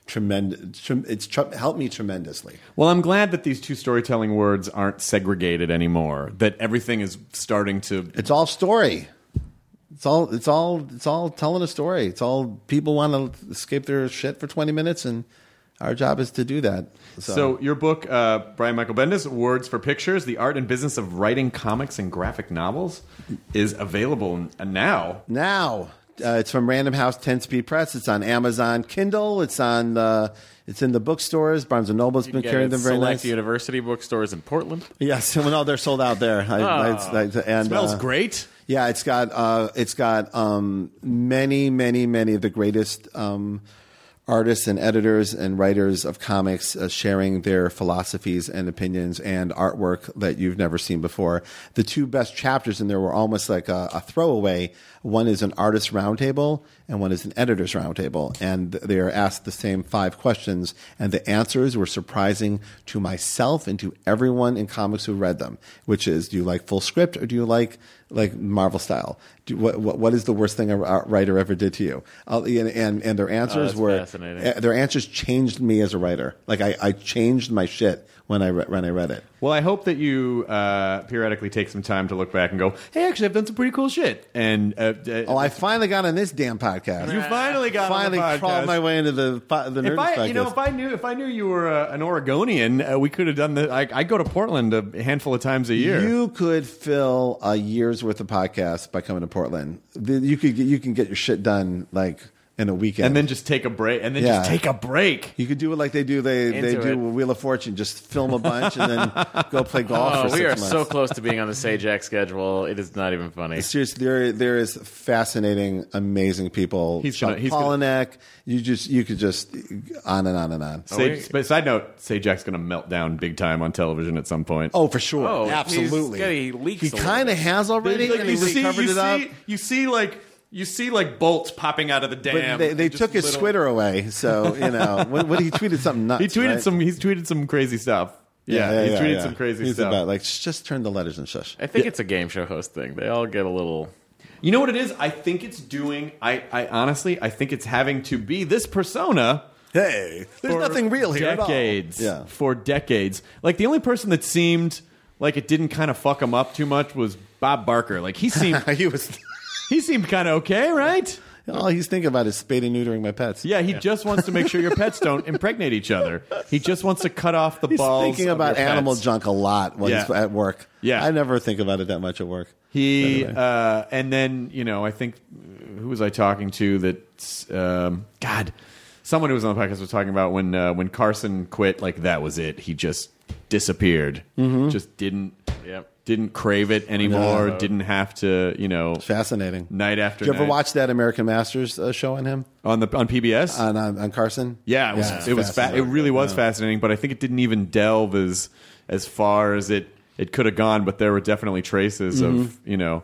helped me tremendously. Well, I'm glad that these two storytelling words aren't segregated anymore, that everything is starting to... It's all story. It's all telling a story. It's all people want to escape their shit for 20 minutes, and our job is to do that. So your book, Brian Michael Bendis, Words for Pictures, The Art and Business of Writing Comics and Graphic Novels, is available now. It's from Random House 10-Speed Press. It's on Amazon Kindle. It's in the bookstores. Barnes & Noble's been carrying them very nice. Select university bookstores in Portland. Yes, they're sold out there. It smells great. Yeah, it's got many of the greatest artists and editors and writers of comics sharing their philosophies and opinions and artwork that you've never seen before. The two best chapters in there were almost like a throwaway. One is an artist roundtable and one is an editor's roundtable. And they are asked the same 5 questions, and the answers were surprising to myself and to everyone in comics who read them, which is, do you like full script or do you like Marvel style? What is the worst thing a writer ever did to you? And their answers their answers changed me as a writer. Like I changed my shit when I read it. Well, I hope that you periodically take some time to look back and go, hey, actually, I've done some pretty cool shit. And I finally got on this damn podcast. You finally got on the podcast. Crawled my way into the Nerdist podcast. If I knew you were an Oregonian, we could have done the. I go to Portland a handful of times a year. You could fill a year's worth of podcasts by coming to Portland. You can get your shit done like in a weekend, and then just take a break. Just take a break. You could do it like they do. They do Wheel of Fortune. Just film a bunch and then go play golf. For 6 months. We are so close to being on the Sajak schedule. It is not even funny. Seriously, there is fascinating, amazing people. Sean Polinek. You could just on and on and on. But side note, Sajak's going to melt down big time on television at some point. Oh, for sure, absolutely. He kind of has already. And he covered it up. You see bolts popping out of the dam. But they took his Twitter away, so what he tweeted something nuts. He's tweeted some crazy stuff. Yeah, he's tweeted some crazy stuff. About just turn the letters and shush. I think it's a game show host thing. They all get a little. You know what it is? I think it's doing. I honestly, I think it's having to be this persona. Hey, there's nothing real here decades, at all. Yeah. For decades. Like, the only person that seemed like it didn't kind of fuck him up too much was Bob Barker. Like, he seemed he seemed kind of okay, right? All he's thinking about is spade and neutering my pets. Yeah, he just wants to make sure your pets don't impregnate each other. He just wants to cut off the balls. He's thinking about your animal pets. junk a lot when he's at work. Yeah. I never think about it that much at work. Anyway. And then, I think, who was I talking to that, someone who was on the podcast was talking about when Carson quit, like, that was it. He just disappeared. Mm-hmm. Just didn't crave it anymore. No. Didn't have to, It's fascinating. Night after night. Did you night. ever watch that American Masters show on him? On PBS? On Carson? Yeah, it was it really was fascinating, but I think it didn't even delve as far as it could have gone, but there were definitely traces of,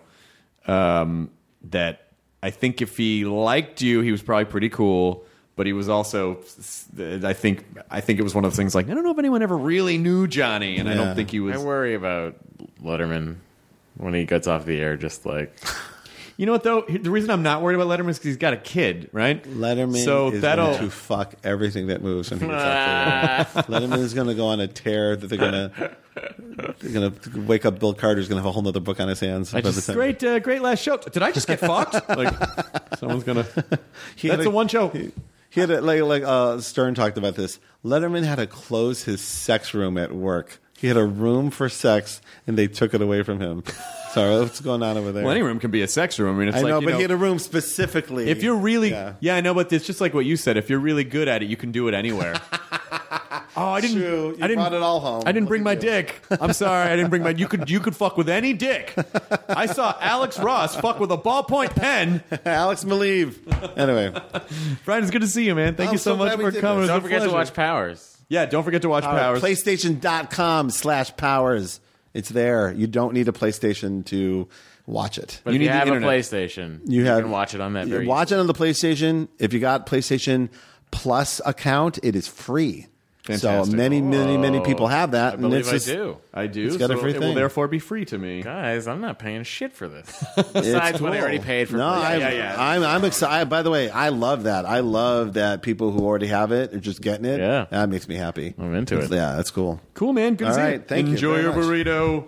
that I think if he liked you, he was probably pretty cool. But he was also, I think it was one of those things like, I don't know if anyone ever really knew Johnny, and I don't think he was. I worry about Letterman when he gets off the air, just like. You know what, though? The reason I'm not worried about Letterman is because he's got a kid, right? Letterman is going to fuck everything that moves when he gets off the air. Letterman is going to go on a tear that they're going to wake up. Bill Carter's going to have a whole other book on his hands. Great last show. Did I just get fucked? Like, someone's going to. That's the one show. He had like Stern talked about this. Letterman had to close his sex room at work. He had a room for sex, and they took it away from him. Sorry, what's going on over there? Well, any room can be a sex room. I mean, it's but he had a room specifically. If you're really, I know, but it's just like what you said. If you're really good at it, you can do it anywhere. I didn't. True. You brought it all home. I didn't bring my dick. I'm sorry, I didn't bring my. You could fuck with any dick. I saw Alex Ross fuck with a ballpoint pen. Alex Maleev. Anyway, Brian, it's good to see you, man. Thank you so much for coming. Don't forget to watch Powers. Yeah, don't forget to watch Powers. PlayStation.com/Powers. It's there. You don't need a PlayStation to watch it. But if you have a PlayStation, you can watch it on that. Watch it on the PlayStation. If you got PlayStation Plus account, it is free. Fantastic. So many people have that. I believe I do. It's got a free thing. It will therefore be free to me. Guys, I'm not paying shit for this. Besides what I already paid for. No, I'm excited. By the way, I love that. I love that people who already have it are just getting it. Yeah. That makes me happy. I'm into it. Yeah, that's cool. Cool, man. Good to see you. Thank you. Enjoy your burrito.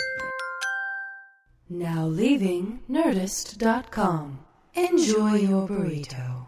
Now leaving Nerdist.com. Enjoy your burrito.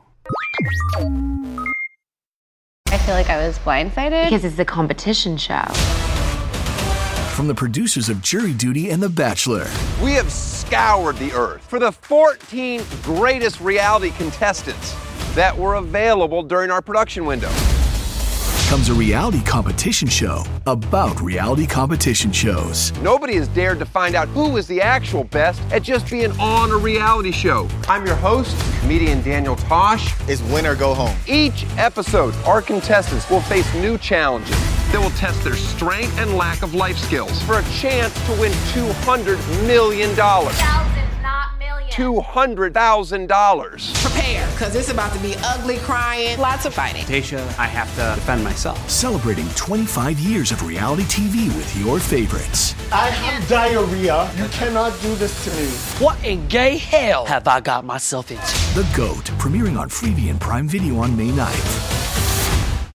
I feel like I was blindsided because it's a competition show. From the producers of Jury Duty and The Bachelor. We have scoured the earth for the 14 greatest reality contestants that were available during our production window. Comes a reality competition show about reality competition shows. Nobody has dared to find out who is the actual best at just being on a reality show. I'm your host, comedian Daniel Tosh. Is win or go home. Each episode, our contestants will face new challenges that will test their strength and lack of life skills for a chance to win $200 million. Thousands, not millions. $200,000. Prepare, because it's about to be ugly, crying, lots of fighting. Tasha, I have to defend myself. Celebrating 25 years of reality TV with your favorites. I have diarrhea. You cannot do this to me. What in gay hell have I got myself into? The GOAT, premiering on Freevee and Prime Video on May 9th.